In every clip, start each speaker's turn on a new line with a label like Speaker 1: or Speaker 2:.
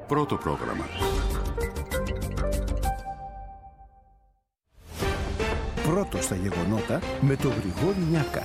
Speaker 1: Πρώτο πρόγραμμα.
Speaker 2: Πρώτο στα γεγονότα με τον Γρηγόρη Νιάκα.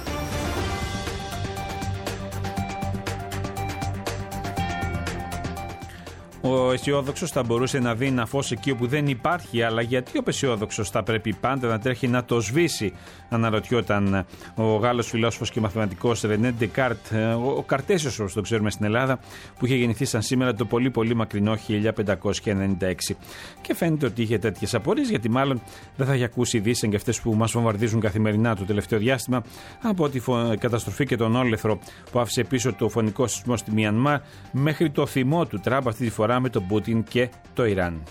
Speaker 3: Ο αισιόδοξος θα μπορούσε να δει ένα φως εκεί όπου δεν υπάρχει, αλλά γιατί ο αισιόδοξος θα πρέπει πάντα να τρέχει να το σβήσει, αναρωτιόταν ο Γάλλος φιλόσοφος και μαθηματικός Ρενέ Ντεκάρτ, ο Καρτέσιος όπως το ξέρουμε στην Ελλάδα, που είχε γεννηθεί σαν σήμερα το πολύ πολύ μακρινό 1596. Και φαίνεται ότι είχε τέτοιες απορίες, γιατί μάλλον δεν θα έχει ακούσει ειδήσεις σαν και αυτές που μας βομβαρδίζουν καθημερινά το τελευταίο διάστημα, από τη καταστροφή και τον όλεθρο που άφησε πίσω το φωνικό σεισμό στη Μιανμάρ, μέχρι το θυμό του Τραμπ αυτή τη φορά με τον Πούτιν και το Ιράν.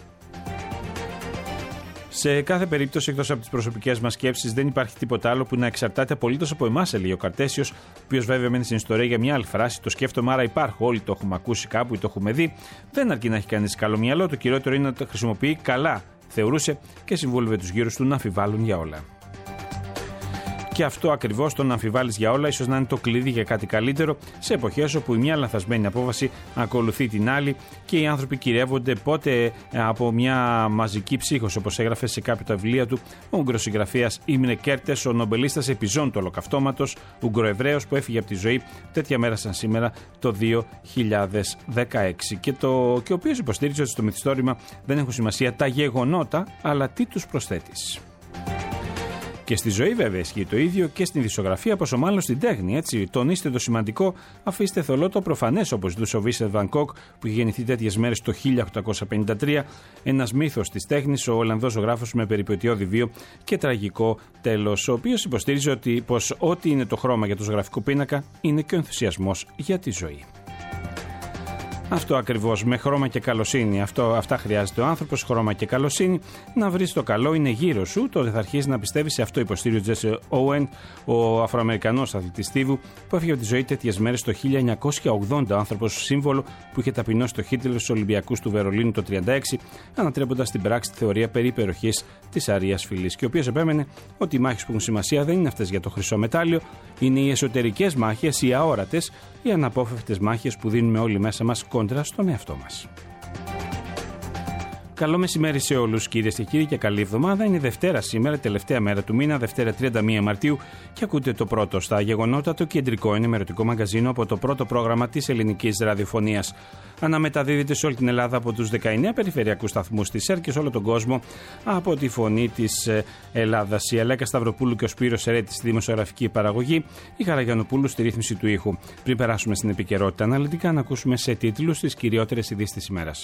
Speaker 3: Σε κάθε περίπτωση, εκτός από τις προσωπικές μας σκέψεις, δεν υπάρχει τίποτα άλλο που να εξαρτάται απολύτως από εμάς, έλεγε ο Καρτέσιος, ο οποίος βέβαια μένει στην ιστορία για μια άλλη φράση. Το σκέφτομαι, άρα υπάρχω. Όλοι το έχουμε ακούσει κάπου ή το έχουμε δει. Δεν αρκεί να έχει κανείς καλό μυαλό, το κυριότερο είναι να το χρησιμοποιεί καλά, θεωρούσε και συμβούλευε τους γύρους του να αμφιβάλλουν για όλα. Και αυτό ακριβώς, το να αμφιβάλλεις για όλα, ίσως να είναι το κλειδί για κάτι καλύτερο σε εποχές όπου η μια λανθασμένη απόφαση ακολουθεί την άλλη και οι άνθρωποι κυριεύονται πότε από μια μαζική ψύχωση, όπως έγραφε σε κάποια τα βιβλία του ο Ουγγροσυγγραφέας Ίμνε Κέρτες, ο νομπελίστας επιζών του Ολοκαυτώματος, Ουγγροεβραίος, που έφυγε από τη ζωή τέτοια μέρα σαν σήμερα το 2016. Και ο οποίος υποστήριζε ότι στο μυθιστόρημα δεν έχουν σημασία τα γεγονότα, αλλά τι τους προσθέτεις. Και στη ζωή βέβαια ισχύει το ίδιο και στην ειδησιογραφία, πόσο μάλλον στην τέχνη. Έτσι, τονίστε το σημαντικό, αφήστε θολό το προφανές, όπως ζητούσε ο Βίσεντ Βαν Κοκ, που είχε γεννηθεί τέτοιες μέρες το 1853. Ένας μύθος της τέχνης, ο Ολλανδός ζωγράφος με περιπετειώδη βίο και τραγικό τέλος, ο οποίος υποστήριζε πως ό,τι είναι το χρώμα για το ζωγραφικό πίνακα είναι και ο ενθουσιασμός για τη ζωή. Αυτό ακριβώς, με χρώμα και καλοσύνη. Αυτά χρειάζεται ο άνθρωπος, χρώμα και καλοσύνη. Να βρεις το καλό είναι γύρω σου, τότε θα αρχίσει να πιστεύεις σε αυτό, υποστήριζε ο Τζέσι Όουεν, ο Αφροαμερικανός αθλητής στίβου, που έφυγε από τη ζωή τέτοιες μέρες το 1980. Ο άνθρωπος σύμβολο που είχε ταπεινώσει το Χίτλερ στους Ολυμπιακούς του Βερολίνου το 1936, ανατρέποντας στην πράξη τη θεωρία περί υπεροχής της αρείας φυλής. Και ο οποίος επέμενε ότι οι μάχες που έχουν σημασία δεν είναι αυτές για το χρυσό μετάλλιο, είναι οι εσωτερικές μάχες, οι αόρατες, οι αναπόφευκτες μάχες που δίνουμε όλοι μέσα μας κόντρα στον εαυτό μας. Καλό μεσημέρι σε όλους, κυρίες και κύριοι, και καλή εβδομάδα. Είναι Δευτέρα σήμερα, τελευταία μέρα του μήνα, Δευτέρα 31 Μαρτίου, και ακούτε το πρώτο στα γεγονότα, το κεντρικό ενημερωτικό μαγκαζίνο από το πρώτο πρόγραμμα της ελληνικής ραδιοφωνίας. Αναμεταδίδεται σε όλη την Ελλάδα από τους 19 περιφερειακούς σταθμούς της ΕΡΤ και σε όλο τον κόσμο από τη Φωνή της Ελλάδας. Η Αλέκα Σταυροπούλου και ο Σπύρος Ερέτης στη δημοσιογραφική παραγωγή, η Χαραγιανοπούλου στη ρύθμιση του ήχου. Πριν περάσουμε στην επικαιρότητα αναλυτικά, να ακούσουμε σε τίτλους τις κυριότερες ειδήσεις της ημέρας.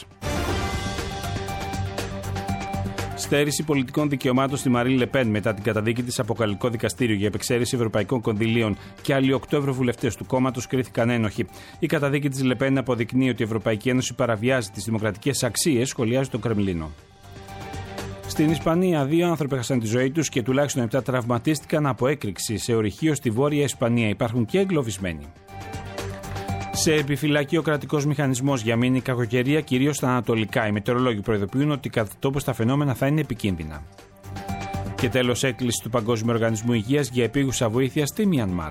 Speaker 3: Στέρηση πολιτικών δικαιωμάτων στη Μαρίν Λεπέν μετά την καταδίκη της από Γαλλικό δικαστήριο για επεξαίρεση ευρωπαϊκών κονδυλίων, και άλλοι 8 ευρωβουλευτές του κόμματος κρίθηκαν ένοχοι. Η καταδίκη της Λεπέν αποδεικνύει ότι η Ευρωπαϊκή Ένωση παραβιάζει τις δημοκρατικές αξίες, σχολιάζει το Κρεμλίνο. Στην Ισπανία, 2 άνθρωποι έχασαν τη ζωή τους και τουλάχιστον 7 τραυματίστηκαν από έκρηξη σε ορυχείο στη Βόρεια Ισπανία. Υπάρχουν και εγκλωβισμένοι. Σε επιφυλακή ο κρατικός μηχανισμός για μήνυ κακοκαιρία, κυρίως στα ανατολικά. Οι μετεωρολόγοι προειδοποιούν ότι κατά τόπους τα φαινόμενα θα είναι επικίνδυνα. Και τέλος, έκκληση του Παγκόσμιου Οργανισμού Υγείας για επίγουσα βοήθεια στη Μιανμάρ.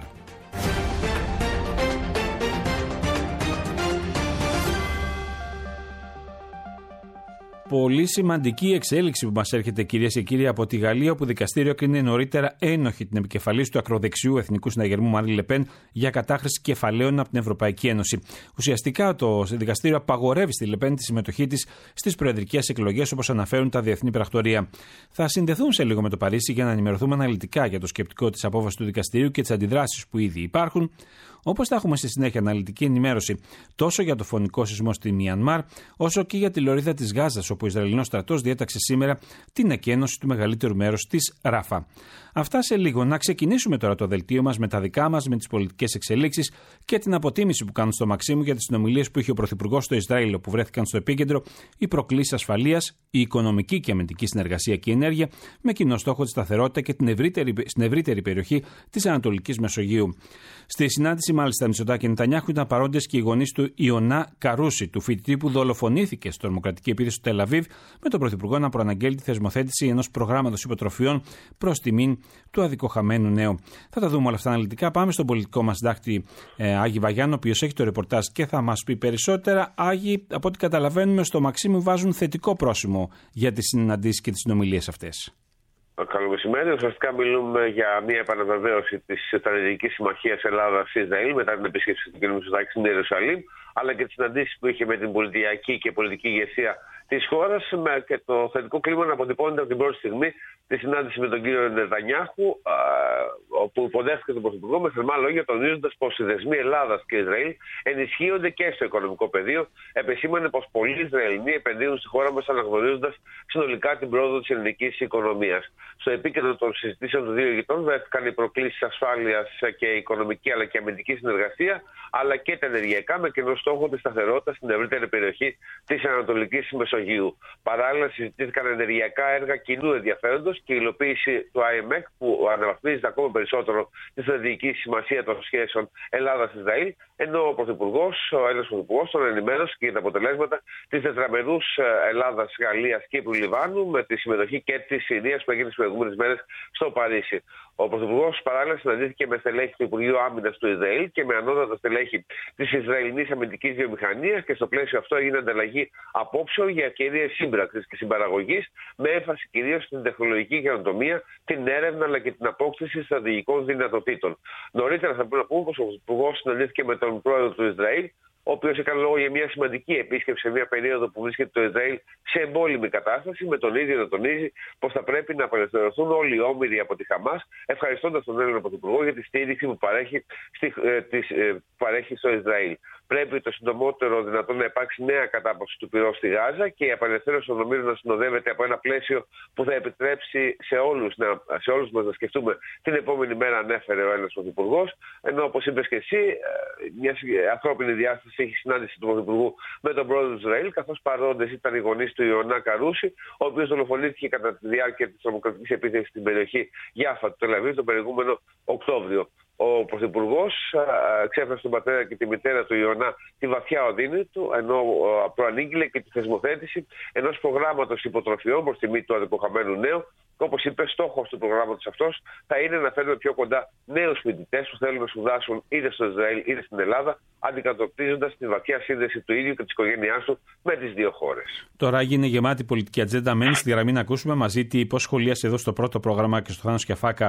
Speaker 3: Πολύ σημαντική εξέλιξη που μας έρχεται, κυρίες και κύριοι, από τη Γαλλία, όπου δικαστήριο κρίνει νωρίτερα ένοχη την επικεφαλής του ακροδεξιού Εθνικού Συναγερμού Μαρίν Λεπέν για κατάχρηση κεφαλαίων από την Ευρωπαϊκή Ένωση. Ουσιαστικά το δικαστήριο απαγορεύει στη Λεπέν τη συμμετοχή της στις προεδρικές εκλογές, όπως αναφέρουν τα διεθνή πρακτορία. Θα συνδεθούν σε λίγο με το Παρίσι για να ενημερωθούμε αναλυτικά για το σκεπτικό της απόφασης του δικαστηρίου και τις αντιδράσεις που ήδη υπάρχουν. Όπως θα έχουμε στη συνέχεια αναλυτική ενημέρωση τόσο για το φωνικό σεισμό στη Μιανμάρ, όσο και για τη λωρίδα της Γάζας, όπου ο Ισραηλινός στρατός διέταξε σήμερα την εκένωση του μεγαλύτερου μέρους της Ράφα. Αυτά σε λίγο. Να ξεκινήσουμε τώρα το δελτίο μας με τα δικά μας, με τις πολιτικές εξελίξεις και την αποτίμηση που κάνουν στο Μαξίμου για τις συνομιλίες που είχε ο Πρωθυπουργός στο Ισραήλ, όπου βρέθηκαν στο επίκεντρο οι προκλήσεις ασφαλείας, η οικονομική και αμυντική συνεργασία και η ενέργεια, με κοινό στόχο τη σταθερότητα και στην ευρύτερη περιοχή της Ανατολικής Μεσογείου. Στη συνάντηση, μάλιστα, Μητσοτάκη και Νετανιάχου ήταν παρόντες και οι γονείς του Ιωνά Καρούση, του φοιτητή που δολοφονήθηκε στο τρομοκρατική επίθεση του Τελ Αβίβ, με τον Πρωθυπουργό να προαναγγέλει τη θεσμοθέτηση ενός προγράμματος υποτροφιών προς τιμήν του αδικοχαμένου νέου. Θα τα δούμε όλα αυτά αναλυτικά. Πάμε στον πολιτικό μας συντάκτη Άγη Βαγιάννη, ο οποίος έχει το ρεπορτάζ και θα μας πει περισσότερα. Άγη, από ό,τι καταλαβαίνουμε, στο Μαξίμου βάζουν θετικό πρόσημο για τις συναντήσεις και τις συνομιλίες αυτές.
Speaker 1: Καλό μεσημέρι. Ουσιαστικά μιλούμε για μια επαναβεβαίωση της στρατηγικής συμμαχίας Ελλάδα-Ισραήλ μετά την επίσκεψη του κ. Μητσοτάκη στην Ιερουσαλήμ, αλλά και τις συναντήσεις που είχε με την πολιτιακή και πολιτική ηγεσία της χώρας, και το θετικό κλίμα να αποτυπώνεται από την πρώτη στιγμή τη συνάντηση με τον κύριο Νετανιάχου, όπου υποδέχθηκε τον Πρωθυπουργό με θερμά λόγια, τονίζοντας πως οι δεσμοί Ελλάδας και Ισραήλ ενισχύονται και στο οικονομικό πεδίο. Επεσήμανε πως πολλοί Ισραηλοί επενδύουν στη χώρα μας, αναγνωρίζοντας συνολικά την πρόοδο της ελληνικής οικονομίας. Στο επίκεντρο των συζητήσεων των δύο ηγετών βρέθηκαν οι προκλήσεις ασφάλειας και οικονομική αλλά και αμυντική συνεργασία, αλλά και τα ενεργειακά, με κοινό στόχο τη σταθερότητα στην ευρύτερη περιοχή της Ανατολικής Μεσογείου. Παράλληλα, συζητήθηκαν ενεργειακά έργα κοινού ενδιαφέροντος και η υλοποίηση του IMEC, που αναβαθμίζεται ακόμα περισσότερο τη στρατηγική σημασία των σχέσεων Ελλάδα-Ισραήλ, ενώ ο Έλληνας Πρωθυπουργός τον ενημέρωσε και για τα αποτελέσματα της τετραμερούς Ελλάδα-Γαλλίας-Κύπρου-Λιβάνου, με τη συμμετοχή και της Συρίας που έγινε τις προηγούμενες μέρες στο Παρίσι. Ο Πρωθυπουργός παράλληλα συναντήθηκε με στελέχη του Υπουργείου Άμυνας του Ισραήλ και με ανώτατα στελέχη της Ισραηλινής αμυντικής βιομηχανίας, και στο πλαίσιο αυτό έγινε ανταλλαγή απόψεων για κυρίες σύμπραξης και συμπαραγωγής, με έμφαση κυρίως στην τεχνολογική καινοτομία, την έρευνα αλλά και την απόκτηση στρατηγικών δυνατοτήτων. Νωρίτερα θα πρέπει να πούμε πως ο Πρωθυπουργός συναντήθηκε με τον πρόεδρο του Ισραήλ, ο οποίος έκανε λόγο για μια σημαντική επίσκεψη σε μια περίοδο που βρίσκεται το Ισραήλ σε εμπόλεμη κατάσταση, με τον ίδιο να τονίζει πως θα πρέπει να απελευθερωθούν όλοι οι όμηροι από τη Χαμάς, ευχαριστώντας τον Έλληνα Πρωθυπουργό για τη στήριξη που παρέχει στο Ισραήλ. Πρέπει το συντομότερο δυνατόν να υπάρξει νέα κατάπαυση του πυρός στη Γάζα και η απελευθέρωση των ομήρων να συνοδεύεται από ένα πλαίσιο που θα επιτρέψει σε όλους μας να σκεφτούμε την επόμενη μέρα, ανέφερε ο Έλληνας Πρωθυπουργός. Ενώ, όπως είπες και εσύ, μια ανθρώπινη διάσταση έχει συνάντηση του Πρωθυπουργού με τον πρόεδρο του Ισραήλ, καθώς παρόντες ήταν οι γονείς του Ιωνά Καρούση, ο οποίος δολοφονήθηκε κατά τη διάρκεια της τρομοκρατικής επίθεσης στην περιοχή Γιάφα του Τελαβίβ τον προηγούμενο Οκτώβριο. Ο Πρωθυπουργός εξέφρασε τον πατέρα και τη μητέρα του Ιωνά τη βαθιά οδύνη του, ενώ προανήγγειλε και τη θεσμοθέτηση ενός προγράμματος υποτροφιών προς τιμή του αδικοχαμένου νέου. Και όπως είπε, στόχος του προγράμματος αυτός θα είναι να φέρουμε πιο κοντά νέους φοιτητές που θέλουν να σπουδάσουν είτε στο Ισραήλ είτε στην Ελλάδα, αντικατοπτρίζοντας τη βαθιά σύνδεση του ίδιου και της οικογένειάς του με τις δύο χώρες.
Speaker 3: Τώρα έγινε γεμάτη πολιτική ατζέντα. Μένει στη γραμμή να ακούσουμε μαζί πώς σχολίασε εδώ στο πρώτο πρόγραμμα και στο Θάνος Κιαφάκα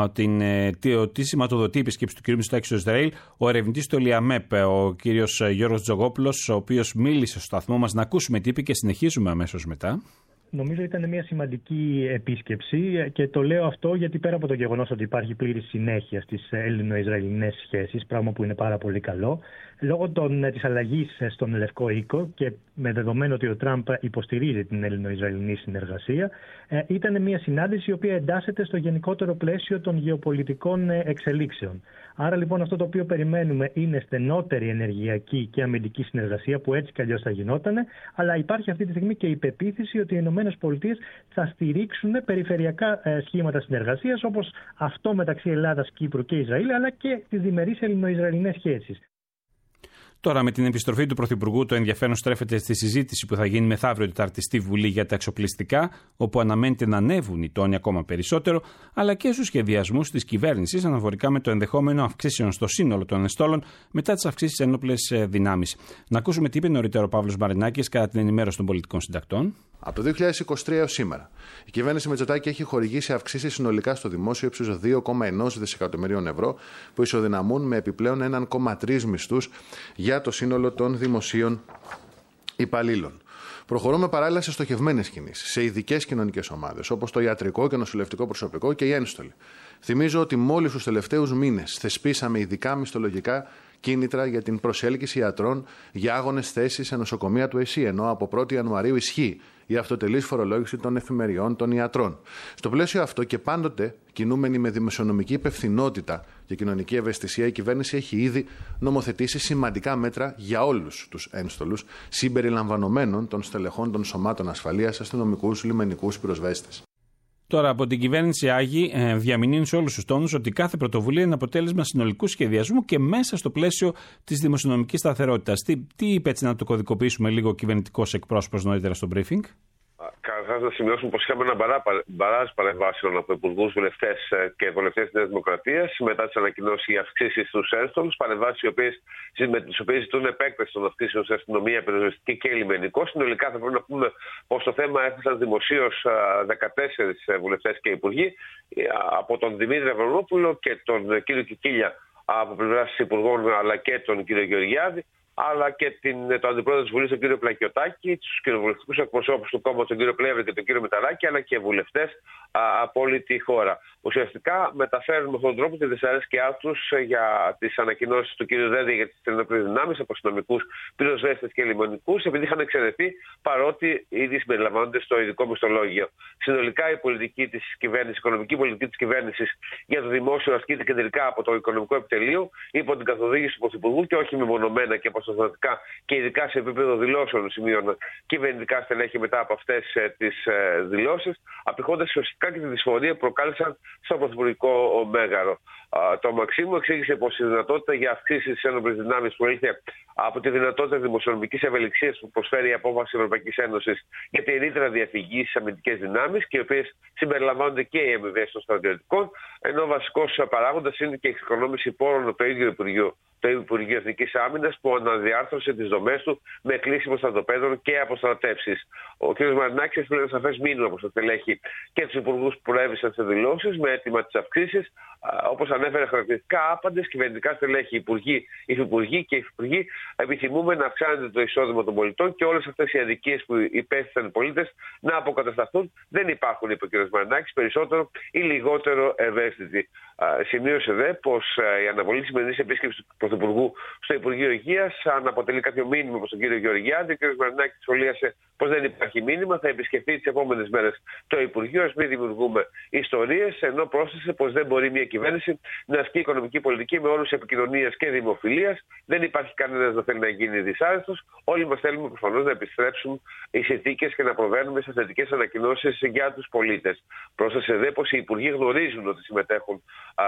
Speaker 3: τι σηματοδοτεί η επισκέψη του κ. Μητσοτάκη στο Ισραήλ ο ερευνητής του ΕΛΙΑΜΕΠ, ο κ. Γιώργος Τζογόπουλος, ο οποίος μίλησε στο σταθμό μας. Να ακούσουμε τι είπε και συνεχίζουμε αμέσως μετά.
Speaker 4: Νομίζω ήταν μια σημαντική επίσκεψη και το λέω αυτό γιατί πέρα από το γεγονός ότι υπάρχει πλήρη συνέχεια στις Έλληνο-Ισραηλινές σχέσεις, πράγμα που είναι πάρα πολύ καλό, λόγω της αλλαγής στον Λευκό Οίκο και με δεδομένο ότι ο Τραμπ υποστηρίζει την Έλληνο-Ισραηλινή συνεργασία, ήταν μια συνάντηση η οποία εντάσσεται στο γενικότερο πλαίσιο των γεωπολιτικών εξελίξεων. Άρα λοιπόν αυτό το οποίο περιμένουμε είναι στενότερη ενεργειακή και αμυντική συνεργασία που έτσι κι αλλιώς θα γινότανε, αλλά υπάρχει αυτή τη στιγμή και η πεποίθηση ότι οι ΗΠΑ θα στηρίξουν περιφερειακά σχήματα συνεργασίας όπως αυτό μεταξύ Ελλάδας, Κύπρου και Ισραήλ, αλλά και τις διμερείς ελληνοϊσραηλινές σχέσεις.
Speaker 3: Τώρα, με την επιστροφή του Πρωθυπουργού, το ενδιαφέρον στρέφεται στη συζήτηση που θα γίνει μεθαύριο Τετάρτη στη Βουλή για τα εξοπλιστικά, όπου αναμένεται να ανέβουν οι τόνοι ακόμα περισσότερο, αλλά και στους σχεδιασμούς της κυβέρνησης αναφορικά με το ενδεχόμενο αυξήσεων στο σύνολο των εστόλων μετά τις αυξήσεις ένοπλες δυνάμεις. Να ακούσουμε τι είπε νωρίτερα ο Παύλος Μαρινάκης κατά την ενημέρωση των πολιτικών συντακτών.
Speaker 5: Από το 2023 έως σήμερα, η κυβέρνηση Μητσοτάκη έχει χορηγήσει αυξήσεις συνολικά στο δημόσιο ύψους 2,1 δισεκατομμυρίων ευρώ, που ισοδυναμούν με επιπλέον 1,3 μισθούς για το σύνολο των δημοσίων υπαλλήλων. Προχωρούμε παράλληλα σε στοχευμένες κινήσεις, σε ειδικές κοινωνικές ομάδες, όπως το ιατρικό και νοσηλευτικό προσωπικό και οι ένστολοι. Θυμίζω ότι μόλις τους τελευταίους μήνες θεσπίσαμε ειδικά μισθολογικά κίνητρα για την προσέλκυση ιατρών για άγονες θέσεις σε νοσοκομεία του ΕΣΥ, ενώ από 1η Ιανουαρίου ισχύει η αυτοτελής φορολόγηση των εφημεριών των ιατρών. Στο πλαίσιο αυτό και πάντοτε κινούμενη με δημοσιονομική υπευθυνότητα και κοινωνική ευαισθησία, η κυβέρνηση έχει ήδη νομοθετήσει σημαντικά μέτρα για όλους τους ένστολους, συμπεριλαμβανομένων των στελεχών των σωμάτων ασφαλείας, αστυνομικούς, λιμενικούς, πυροσβέστες.
Speaker 3: Τώρα, από την κυβέρνηση Άγη διαμηνύουν σε όλους τους τόνους ότι κάθε πρωτοβουλία είναι αποτέλεσμα συνολικού σχεδιασμού και μέσα στο πλαίσιο της δημοσιονομικής σταθερότητας. Τι είπε, έτσι να το κωδικοποιήσουμε λίγο, ο κυβερνητικός εκπρόσωπος νωρίτερα στο briefing?
Speaker 1: Καταρχάς, να σημειώσουμε πως είχαμε ένα μπαράζ παρεμβάσεων από υπουργούς, βουλευτές και βουλευτές της Νέας Δημοκρατίας μετά τις ανακοινώσεις για αυξήσεις στους ένστολους. Παρεμβάσεις με τις οποίες ζητούν επέκταση των αυξήσεων σε αστυνομία, πυροσβεστική και λιμενικό. Συνολικά, θα πρέπει να πούμε πως στο θέμα έθεσαν δημοσίως 14 βουλευτές και υπουργοί, από τον Δημήτρη Αβραμόπουλο και τον κύριο Κικίλια από πλευράς υπουργών, αλλά και τον κύριο Γεωργιάδη, αλλά και τον αντιπρόεδρο της Βουλής, τον κύριο Πλακιωτάκη, τους κοινοβουλευτικούς εκπροσώπους του κόμματος, τον κύριο Πλεύρη και τον κύριο Μηταράκη, αλλά και βουλευτές από όλη τη χώρα. Ουσιαστικά μεταφέρουν με αυτόν τον τρόπο τη δυσαρέσκειά τους για τις ανακοινώσεις του κύριου Δένδια για τις ενόπλες δυνάμεις από αστυνομικούς, πυροσβέστες και λιμενικούς, επειδή είχαν εξαιρεθεί, παρότι ήδη συμπεριλαμβάνονται στο ειδικό μισθολόγιο. Συνολικά η πολιτική της κυβέρνησης, η οικονομική πολιτική της κυβέρνησης για το δημόσιο ασκείται κεντρικά από το οικονομικό επιτελείο, υπό την καθοδήγηση του Πρωθυπουργού και όχι μεμονωμένα και αποσταθηματικά και ειδικά σε επίπεδο δηλώσεων σημείων κυβερνητικά στελέχη μετά από αυτές τις δηλώσεις, απηχώντας ουσιαστικά και τη δυσφορία που προκάλεσαν στο πρωθυπουργικό μέγαρο. Το Μαξίμου εξήγησε πως η δυνατότητα για αυξήσεις της ένοπλης δυνάμεις που ήρθε από τη δυνατότητα δημοσιονομικής ευελιξίας που προσφέρει η απόφαση της Ευρωπαϊκής Ένωσης για τη ρήτρα διαφυγής στις αμυντικές δυνάμεις και οι οποίες συμπεριλαμβάνονται και οι αμοιβές των στρατιωτικών, ενώ ο βασικός παράγοντας είναι και η εξοικονόμηση πόρων από το ίδιο Υπουργείο. Το Υπουργείο Εθνικής Άμυνας που αναδιάρθρωσε τις δομές του με κλείσιμο στρατοπέδων και αποστρατεύσεις. Ο κ. Μαρινάκης έστειλε ένα σαφές μήνυμα προς το στελέχη και τους υπουργούς που προέβησαν σε δηλώσεις με αίτημα τις αυξήσεις. Όπως ανέφερε χαρακτηριστικά, άπαντες κυβερνητικά στελέχη, υπουργοί, υφυπουργοί και υφυπουργοί, επιθυμούμε να αυξάνεται το εισόδημα των πολιτών και όλες αυτές οι αδικίες που υπέστησαν οι πολίτες να αποκατασταθούν. Δεν υπάρχουν, είπε ο κ. Μαρινάκης, περισσότερο ή λιγότερο ευαίσθητοι. Σημείωσε δε πως η αναβολή της σημερινής επίσκεψης του Πρωθυπουργού στο Υπουργείο Υγείας αν αποτελεί κάποιο μήνυμα προς τον κύριο Γεωργιάδη. Ο κ. Μαρινάκης σχολίασε πως δεν υπάρχει μήνυμα, θα επισκεφθεί τις επόμενες μέρες το Υπουργείο, ας μην δημιουργούμε ιστορίες, ενώ πρόσθεσε πως δεν μπορεί μια κυβέρνηση να ασκεί οικονομική πολιτική με όρους επικοινωνίας και δημοφιλίας. Δεν υπάρχει κανένας να θέλει να γίνει δυσάρεστος. Όλοι μας θέλουμε προφανώς να επιστρέψουν οι συνθήκες και να προβαίνουμε σε θετικές ανακοινώσεις για τους πολίτες. Πρόσθεσε δε πως οι υπουργοί γνωρίζουν ότι συμμετέχουν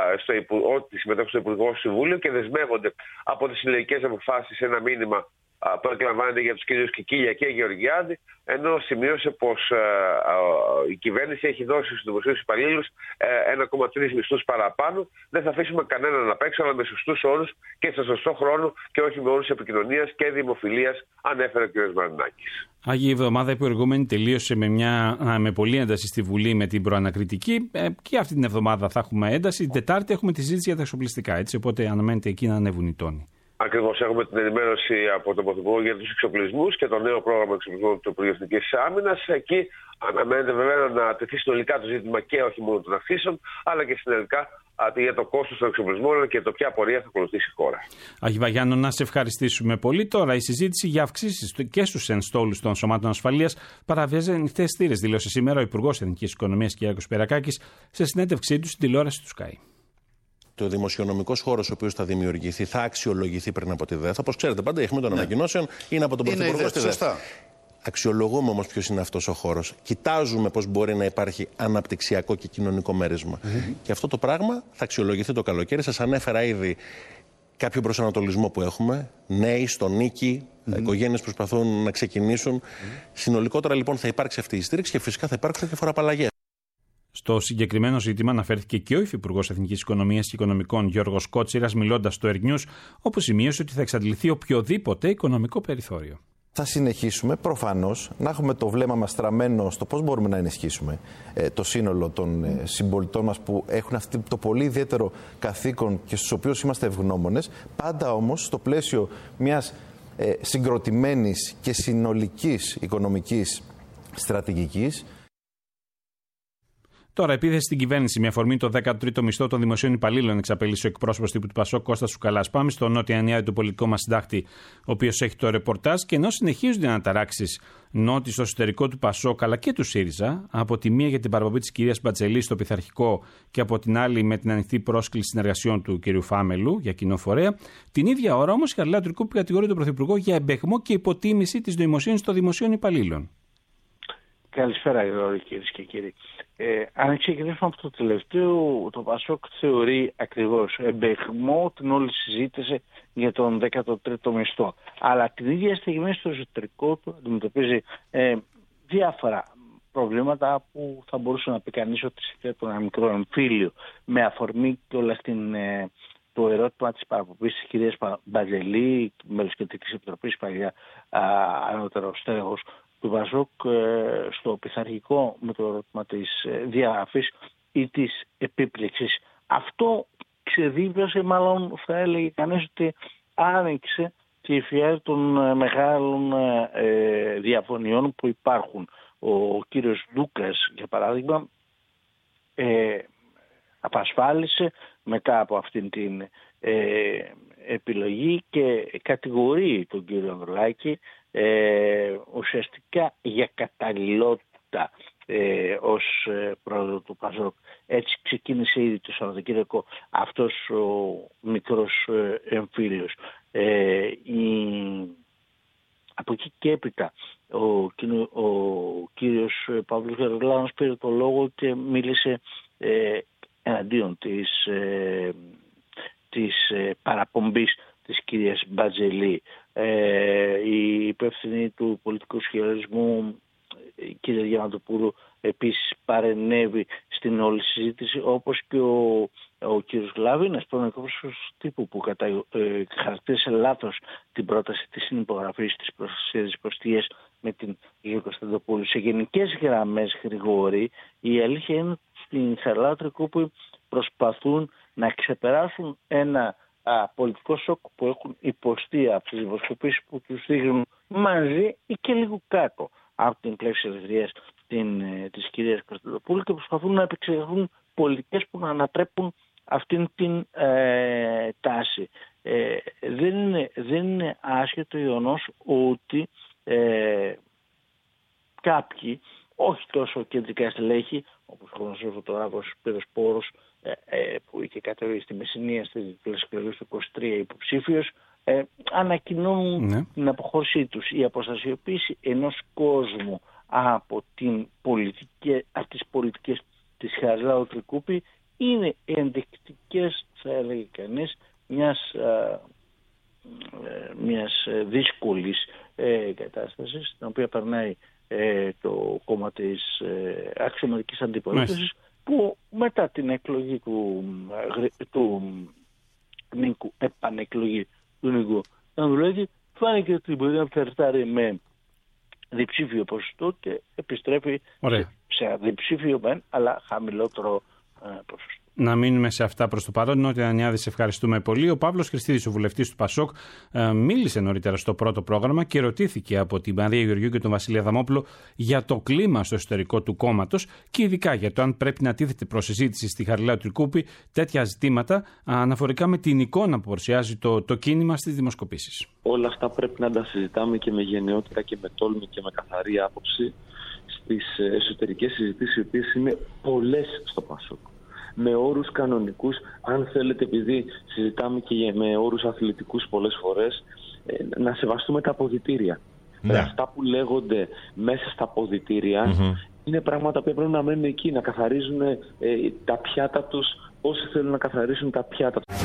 Speaker 1: στο Υπουργικό Συμβούλιο και δεσμεύονται από τις συλλογικές αποφάσεις σε ένα μήνυμα που εκλαμβάνεται για τους κυρίους Κικίλια και Γεωργιάδη, ενώ σημείωσε πως η κυβέρνηση έχει δώσει στους δημοσίους υπαλλήλους 1,3 μισθούς παραπάνω. Δεν θα αφήσουμε κανέναν απ' έξω, αλλά με σωστούς όρους και σε σωστό χρόνο και όχι με όρους επικοινωνίας και δημοφιλίας, ανέφερε ο κ. Μαρινάκης.
Speaker 3: Άγιη εβδομάδα, η προηγούμενη τελείωσε με πολλή ένταση στη Βουλή με την προανακριτική. Και αυτή την εβδομάδα θα έχουμε ένταση. Την Τετάρτη έχουμε τη συζήτηση για τα εξοπλιστικά. Έτσι, οπότε αναμένεται εκεί να ανέβουν οι τόνοι.
Speaker 1: Ακριβώς, έχουμε την ενημέρωση από τον Πρωθυπουργό για τους εξοπλισμούς και το νέο πρόγραμμα εξοπλισμού του Υπουργείου Εθνικής Άμυνας. Εκεί αναμένεται βέβαια να τεθεί συνολικά το ζήτημα και όχι μόνο των αυξήσεων, αλλά και συνολικά για το κόστος των εξοπλισμών και το ποια πορεία θα ακολουθήσει η χώρα.
Speaker 3: Άγιε Βαγιάννο, να σε ευχαριστήσουμε πολύ. Τώρα η συζήτηση για αυξήσεις και στους ενστόλους των σωμάτων ασφαλείας παραβιάζει ανοιχτές θύρες, δήλωσε σήμερα ο Υπουργός Εθνικής Οικονομίας Κυριάκος Σπυρακάκης σε συνέντευξή του στην τηλεόραση του Sky.
Speaker 6: Το δημοσιονομικός χώρος ο οποίος θα δημιουργηθεί θα αξιολογηθεί πριν από τη ΔΕΘ. Όπως ξέρετε, πάντα η αιχμή των ανακοινώσεων είναι από τον Πρωθυπουργό στη ΔΕΘ. Αξιολογούμε όμως ποιος είναι αυτός ο χώρος. Κοιτάζουμε πώς μπορεί να υπάρχει αναπτυξιακό και κοινωνικό μέρισμα. Και αυτό το πράγμα θα αξιολογηθεί το καλοκαίρι. Σας ανέφερα ήδη κάποιο προσανατολισμό που έχουμε. Νέοι στο νίκη, οικογένειες προσπαθούν να ξεκινήσουν. Συνολικότερα λοιπόν θα υπάρξει αυτή η στήριξη και φυσικά θα υπάρξουν και φοροαπαλλαγές.
Speaker 3: Στο συγκεκριμένο ζήτημα αναφέρθηκε και ο Υφυπουργός Εθνικής Οικονομίας και Οικονομικών Γιώργος Κότσιρας, μιλώντας στο Air News, όπου σημείωσε ότι θα εξαντληθεί οποιοδήποτε οικονομικό περιθώριο.
Speaker 7: Θα συνεχίσουμε προφανώς να έχουμε το βλέμμα μας στραμμένο στο πώς μπορούμε να ενισχύσουμε το σύνολο των συμπολιτών μας που έχουν αυτό το πολύ ιδιαίτερο καθήκον και στους οποίους είμαστε ευγνώμονες, πάντα όμως στο πλαίσιο μιας συγκροτημένης και συνολικής οικονομικής στρατηγικής.
Speaker 3: Τώρα, επίθεση στην κυβέρνηση με αφορμή το 13ο μισθό των δημοσίων υπαλλήλων, εξαπέλυσε ο εκπρόσωπος τύπου του Πασόκ Κώστας Τσουκαλάς. Πάμε στο Νότια Νιάδη, του πολιτικό μας συντάκτη, ο οποίος έχει το ρεπορτάζ. Και ενώ συνεχίζονται οι αναταράξεις νότι στο εσωτερικό του Πασόκ αλλά και του ΣΥΡΙΖΑ, από τη μία για την παραπομπή της κυρίας Μπατζελή στο πειθαρχικό και από την άλλη με την ανοιχτή πρόσκληση συνεργασιών του κ. Φάμελου για κοινό φορέα, την ίδια ώρα όμως η Χαριλάου Τουρκού κατηγορεί τον Πρωθυπουργό για εμπεγμό και υποτίμηση της νοημοσύνης των δημοσίων υπαλλήλων.
Speaker 8: Καλησπέρα, κυρίες και κύριοι. Αν ξεκινήσουμε από το τελευταίο, το Πασόκ θεωρεί ακριβώς εμπεγμό την όλη συζήτηση για τον 13ο μισθό. Αλλά την ίδια στιγμή στο εσωτερικό του αντιμετωπίζει διάφορα προβλήματα που θα μπορούσε να πει κανείς ότι θέτουν ένα μικρό εμφύλιο, με αφορμή και όλα το ερώτημα της παραπομπής της κυρίας Μπατζελή, μέλος Κεντρικής Επιτροπής, παλιά ανώτερο στέλεχος του Πασόκ, στο πειθαρχικό με το ερώτημα της διαγραφής ή της επίπληξης. Αυτό ξεδίπλωσε, μάλλον θα έλεγε κανείς ότι άνοιξε τη φιάλη των μεγάλων διαφωνιών που υπάρχουν. Ο κύριος Ντούκας, για παράδειγμα, απασφάλισε μετά από αυτήν την επιλογή και κατηγορεί τον κύριο Ανδρουλάκη ουσιαστικά για καταλληλότητα ως πρόεδρο του Πασόκ. Έτσι ξεκίνησε ήδη το Σαββατοκύριακο αυτός ο μικρός εμφύλιος. Από εκεί και έπειτα ο κύριος Παύλος Γερολάνος πήρε το λόγο και μίλησε εναντίον της παραπομπής της κυρίας Μπατζελή. Η υπεύθυνη του πολιτικού σχεδιασμού, η κυρία Διαμαντοπούλου, επίσης παρενέβη στην όλη συζήτηση, όπως και ο κύριος Γλαβίνας, πρώην εκπρόσωπος τύπου, που χαρακτήρισε λάθος την πρόταση της συνυπογραφής της προσθήκης με την Ζήση Κωνσταντοπούλου. Σε γενικές γραμμές, Γρηγόρη, η αλήθεια είναι ότι στην Χαριλάου Τρικούπη προσπαθούν να ξεπεράσουν ένα πολιτικό σοκ που έχουν υποστεί από τις δημοσκοπήσεις που τους δείχνουν μαζί ή και λίγο κάτω από την πλεύση ελευθερίας της κυρίας Κωνσταντοπούλου, και προσπαθούν να επεξεργαστούν πολιτικές που να ανατρέπουν αυτήν την τάση. Δεν είναι άσχετο γεγονός ότι κάποιοι, όχι τόσο κεντρικά στελέχη, όπως ο γνωστός φωτογράφος Πέτρος Πόρος, που είχε κατέβει στη Μεσσηνία στις εκλογές του 23 υποψήφιος, ανακοινώνουν την αποχώρησή τους. Η αποστασιοποίηση ενός κόσμου από τις πολιτικές της Χαριλάου Τρικούπη είναι ενδεικτικές, θα έλεγε κανείς, μιας δύσκολης κατάστασης, την οποία περνάει το κόμμα της αξιωματικής αντιπολίτευσης, που μετά την εκλογή του Νίκου, επανεκλογή του Νίκου Ανδρουλάκη, φάνηκε ότι μπορεί να φερτάρει με διψήφιο ποσοστό και επιστρέφει σε διψήφιο μεν, αλλά χαμηλότερο ποσοστό.
Speaker 3: Να μείνουμε σε αυτά προς το παρόν. Νότια Ανιάδη, σε ευχαριστούμε πολύ. Ο Παύλος Χριστίδης, ο βουλευτής του Πασόκ, μίλησε νωρίτερα στο πρώτο πρόγραμμα και ρωτήθηκε από τη Μαρία Γεωργιού και τον Βασίλη Αδαμόπουλο για το κλίμα στο εσωτερικό του κόμματος και ειδικά για το αν πρέπει να τίθεται προς συζήτηση στη Χαριλάου Τρικούπη τέτοια ζητήματα αναφορικά με την εικόνα που παρουσιάζει το κίνημα στις δημοσκοπήσεις.
Speaker 9: Όλα αυτά πρέπει να τα συζητάμε και με γενναιότητα και με τόλμη και με καθαρή άποψη στις εσωτερικές συζητήσεις, οι οποίες είναι πολλές στο Πασόκ. Με όρους κανονικούς, αν θέλετε, επειδή συζητάμε και με όρους αθλητικούς πολλές φορές, να σεβαστούμε τα αποδυτήρια. Αυτά που λέγονται μέσα στα αποδυτήρια είναι πράγματα που πρέπει να μένουν εκεί, να καθαρίζουν τα πιάτα τους όσοι θέλουν να καθαρίσουν τα πιάτα τους.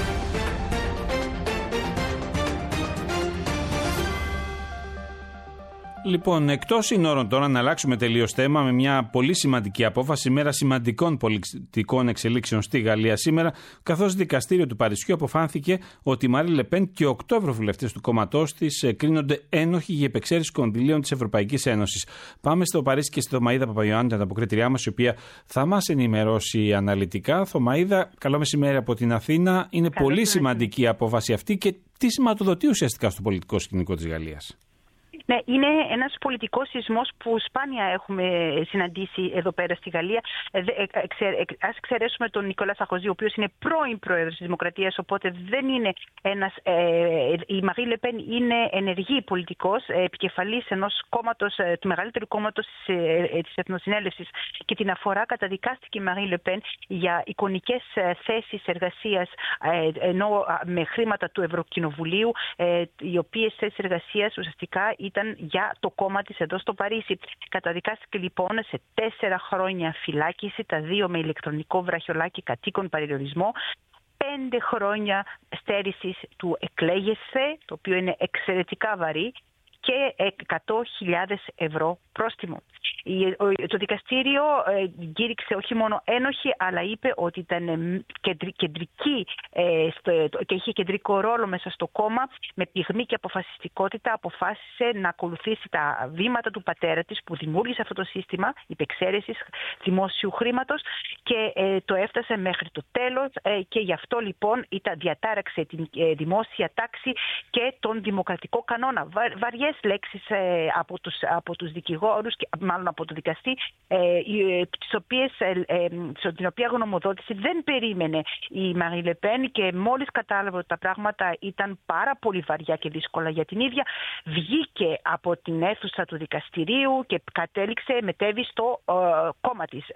Speaker 3: Λοιπόν, εκτός συνόρων τώρα, να αλλάξουμε τελείως θέμα με μια πολύ σημαντική απόφαση, μέρα σημαντικών πολιτικών εξελίξεων στη Γαλλία σήμερα, καθώς δικαστήριο του Παρισιού αποφάνθηκε ότι η Μαρή Λεπέν και 8 ευρωβουλευτές του κόμματός της κρίνονται ένοχοι για υπεξαίρεση κονδυλίων της Ευρωπαϊκής Ένωσης. Πάμε στο Παρίσι και στη Θωμαΐδα Παπαϊωάννου, την ανταποκρίτριά μας, η οποία θα μας ενημερώσει αναλυτικά. Θωμαΐδα, καλό μεσημέρι από την Αθήνα. Είναι πολύ σημαντική η απόφαση αυτή και τι σηματοδοτεί ουσιαστικά στο πολιτικό σκηνικό της Γαλλίας.
Speaker 10: Ναι, είναι ένας πολιτικός σεισμός που σπάνια έχουμε συναντήσει εδώ πέρα στη Γαλλία. Ας εξαιρέσουμε τον Νικόλα Σαρκοζή, ο οποίος είναι πρώην πρόεδρος της Δημοκρατίας, οπότε δεν είναι ένας... η Μαρή Λεπέν είναι ενεργή πολιτικός, επικεφαλής ενός κόμματος, του μεγαλύτερου κόμματος της Εθνοσυνέλευσης, και την αφορά καταδικάστηκε η Μαρή Λεπέν για εικονικές θέσεις εργασίας με χρήματα του Ευρωκοινοβουλίου, οι οποίες θέσεις εργασίας ουσιαστικά ήταν για το κόμμα της εδώ στο Παρίσι. Καταδικάστηκε λοιπόν σε 4 χρόνια φυλάκιση, τα 2 με ηλεκτρονικό βραχιολάκι κατοίκον περιορισμό, 5 χρόνια στέρησης του εκλέγεσθε, το οποίο είναι εξαιρετικά βαρύ, και 100.000 ευρώ πρόστιμο. Το δικαστήριο κήρυξε όχι μόνο ένοχη, αλλά είπε ότι ήταν κεντρική και είχε κεντρικό ρόλο μέσα στο κόμμα. Με πυγμή και αποφασιστικότητα αποφάσισε να ακολουθήσει τα βήματα του πατέρα της που δημιούργησε αυτό το σύστημα υπεξαίρεσης δημόσιου χρήματος και το έφτασε μέχρι το τέλος και γι' αυτό λοιπόν διατάραξε την δημόσια τάξη και τον δημοκρατικό κανόνα. Βαριές λέξεις από τους δικηγόρους, μάλλον από το δικαστή, την οποία γνωμοδότηση δεν περίμενε η Μαρί Λε Πεν και μόλις κατάλαβε ότι τα πράγματα ήταν πάρα πολύ βαριά και δύσκολα για την ίδια, βγήκε από την αίθουσα του δικαστηρίου και μετέβη στο κόμμα της,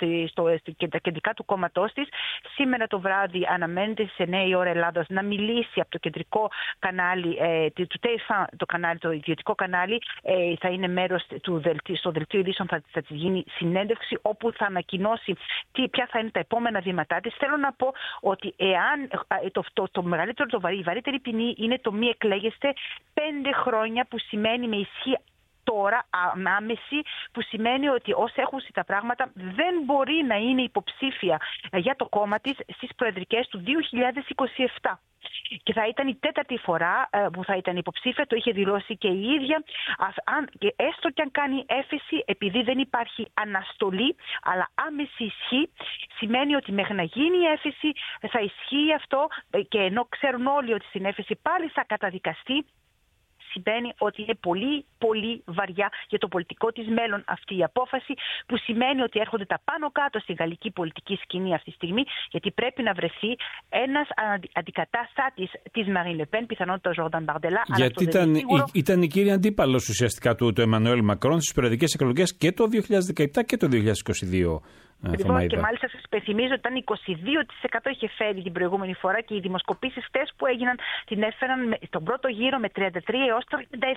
Speaker 10: στα κεντρικά του κόμματός της. Σήμερα το βράδυ αναμένεται στις 9 η ώρα Ελλάδος να μιλήσει από το κεντρικό κανάλι, του TF1, το ιδιωτικό κανάλι, θα είναι μέρος στο δελτίο ειδήσεων, θα της γίνει συνέντευξη όπου θα ανακοινώσει ποια θα είναι τα επόμενα βήματά της. Θέλω να πω ότι εάν το μεγαλύτερο, η βαρύτερη ποινή είναι το μη εκλέγεστε 5 χρόνια, που σημαίνει με ισχύ τώρα άμεση, που σημαίνει ότι όσοι έχουν τα πράγματα δεν μπορεί να είναι υποψήφια για το κόμμα της στις προεδρικές του 2027. Και θα ήταν η 4η φορά που θα ήταν υποψήφια, το είχε δηλώσει και η ίδια. Και έστω και αν κάνει έφεση, επειδή δεν υπάρχει αναστολή, αλλά άμεση ισχύ, σημαίνει ότι μέχρι να γίνει η έφεση θα ισχύει αυτό, και ενώ ξέρουν όλοι ότι στην έφεση πάλι θα καταδικαστεί, σημαίνει ότι είναι πολύ πολύ βαριά για το πολιτικό της μέλλον αυτή η απόφαση, που σημαίνει ότι έρχονται τα πάνω κάτω στη γαλλική πολιτική σκηνή αυτή τη στιγμή, γιατί πρέπει να βρεθεί ένας αντικατάστατης της Μαρί Λε Πεν, πιθανότητα ο Ζόρνταν Μπαρντελά.
Speaker 3: Γιατί ήταν η κύρια αντίπαλος ουσιαστικά του Εμμανουέλ Μακρόν στις προεδρικές εκλογές και το 2017 και το 2022.
Speaker 10: Και μάλιστα σας υπενθυμίζω ότι ήταν 22% είχε φέρει την προηγούμενη φορά, και οι δημοσκοπήσεις χτες που έγιναν την έφεραν στον πρώτο γύρο με 33% έως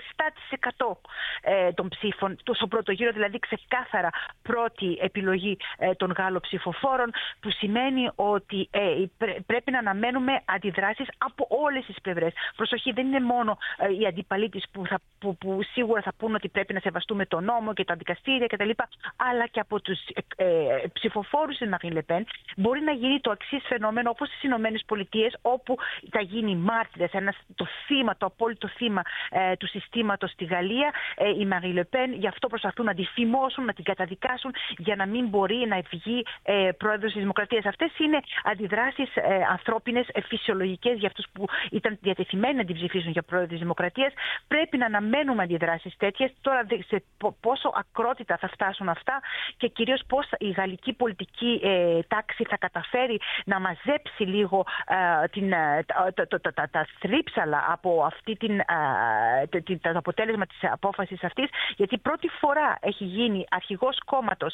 Speaker 10: 37% των ψήφων. Στο πρώτο γύρο δηλαδή ξεκάθαρα πρώτη επιλογή των Γάλλων ψηφοφόρων, που σημαίνει ότι πρέπει να αναμένουμε αντιδράσεις από όλες τις πλευρές. Προσοχή, δεν είναι μόνο οι αντίπαλοι της που σίγουρα θα πούν ότι πρέπει να σεβαστούμε τον νόμο και τα δικαστήρια κτλ., αλλά και από τους ψηφοφόρους της Μαρί Λε Πεν. Μπορεί να γίνει το εξής φαινόμενο, όπως στις Ηνωμένες Πολιτείες, όπου θα γίνει μάρτυρες, το απόλυτο θύμα του συστήματος στη Γαλλία, η Μαρί Λε Πεν. Γι' αυτό προσπαθούν να τη φημώσουν, να την καταδικάσουν, για να μην μπορεί να βγει πρόεδρος της Δημοκρατίας. Αυτές είναι αντιδράσεις ανθρώπινες, φυσιολογικές για αυτούς που ήταν διατεθειμένοι να την ψηφίσουν για πρόεδρο της Δημοκρατίας. Πρέπει να αναμένουμε αντιδράσεις τέτοιες. Τώρα σε πόσο ακρότητα θα φτάσουν αυτά, και κυρίως πώς η γαλλική πολιτική τάξη θα καταφέρει να μαζέψει λίγο τα θρύψαλα από το αποτέλεσμα της απόφασης αυτής, γιατί πρώτη φορά έχει γίνει αρχηγός κόμματος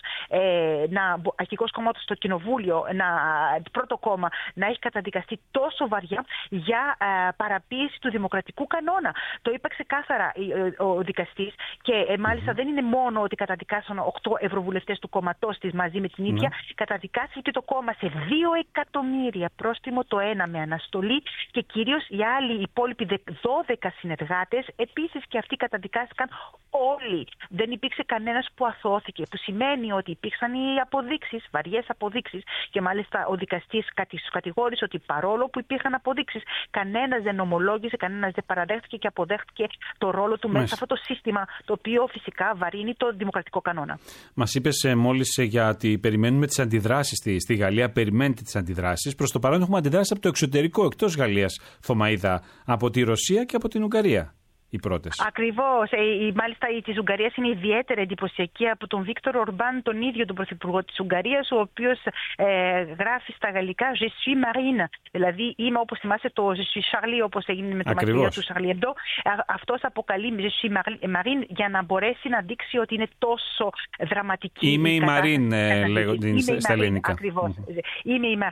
Speaker 10: στο κοινοβούλιο, πρώτο κόμμα να έχει καταδικαστεί τόσο βαριά για παραποίηση του δημοκρατικού κανόνα. Το είπε ξεκάθαρα ο δικαστής, και μάλιστα δεν είναι μόνο ότι καταδικάσαν 8 ευρωβουλευτές του κόμματός της μαζί με την ίδια, καταδικάστηκε το κόμμα σε 2 εκατομμύρια πρόστιμο το ένα με αναστολή, και κυρίως οι άλλοι υπόλοιποι 12 συνεργάτες επίσης και αυτοί καταδικάστηκαν όλοι. Δεν υπήρξε κανένας που αθώθηκε, που σημαίνει ότι υπήρξαν οι αποδείξεις, βαριές αποδείξεις, και μάλιστα ο δικαστής κατηγόρησε ότι παρόλο που υπήρχαν αποδείξεις, κανένας δεν ομολόγησε, κανένας δεν παραδέχτηκε και αποδέχτηκε το ρόλο του μέσα σε αυτό το σύστημα, το οποίο φυσικά βαρύνει το δημοκρατικό κανόνα.
Speaker 3: Μας είπες μόλις γιατί περιμένουμε τις αντιδράσεις στη Γαλλία. Περιμένετε τις αντιδράσεις. Προς το παρόν έχουμε αντιδράσεις από το εξωτερικό, εκτός Γαλλίας, Θωμαΐδα, από τη Ρωσία και από την Ουγγαρία. Οι πρώτες.
Speaker 10: Ακριβώς. Μάλιστα η της Ουγγαρίας είναι ιδιαίτερα εντυπωσιακή, από τον Βίκτορ Ορμπάν, τον ίδιο τον πρωθυπουργό της Ουγγαρίας, ο οποίος γράφει στα γαλλικά «Je suis Marine», δηλαδή είμαι, όπως θυμάστε, το «Je suis Charlie», όπως έγινε με τη μαρτυρία του Charlie Hebdo. Αυτός αποκαλεί «Je suis Marine» για να μπορέσει να δείξει ότι είναι τόσο δραματική.
Speaker 3: Είμαι η Marine, λέγονται στα ελληνικά.
Speaker 10: Ακριβώς. Είμαι η Marine.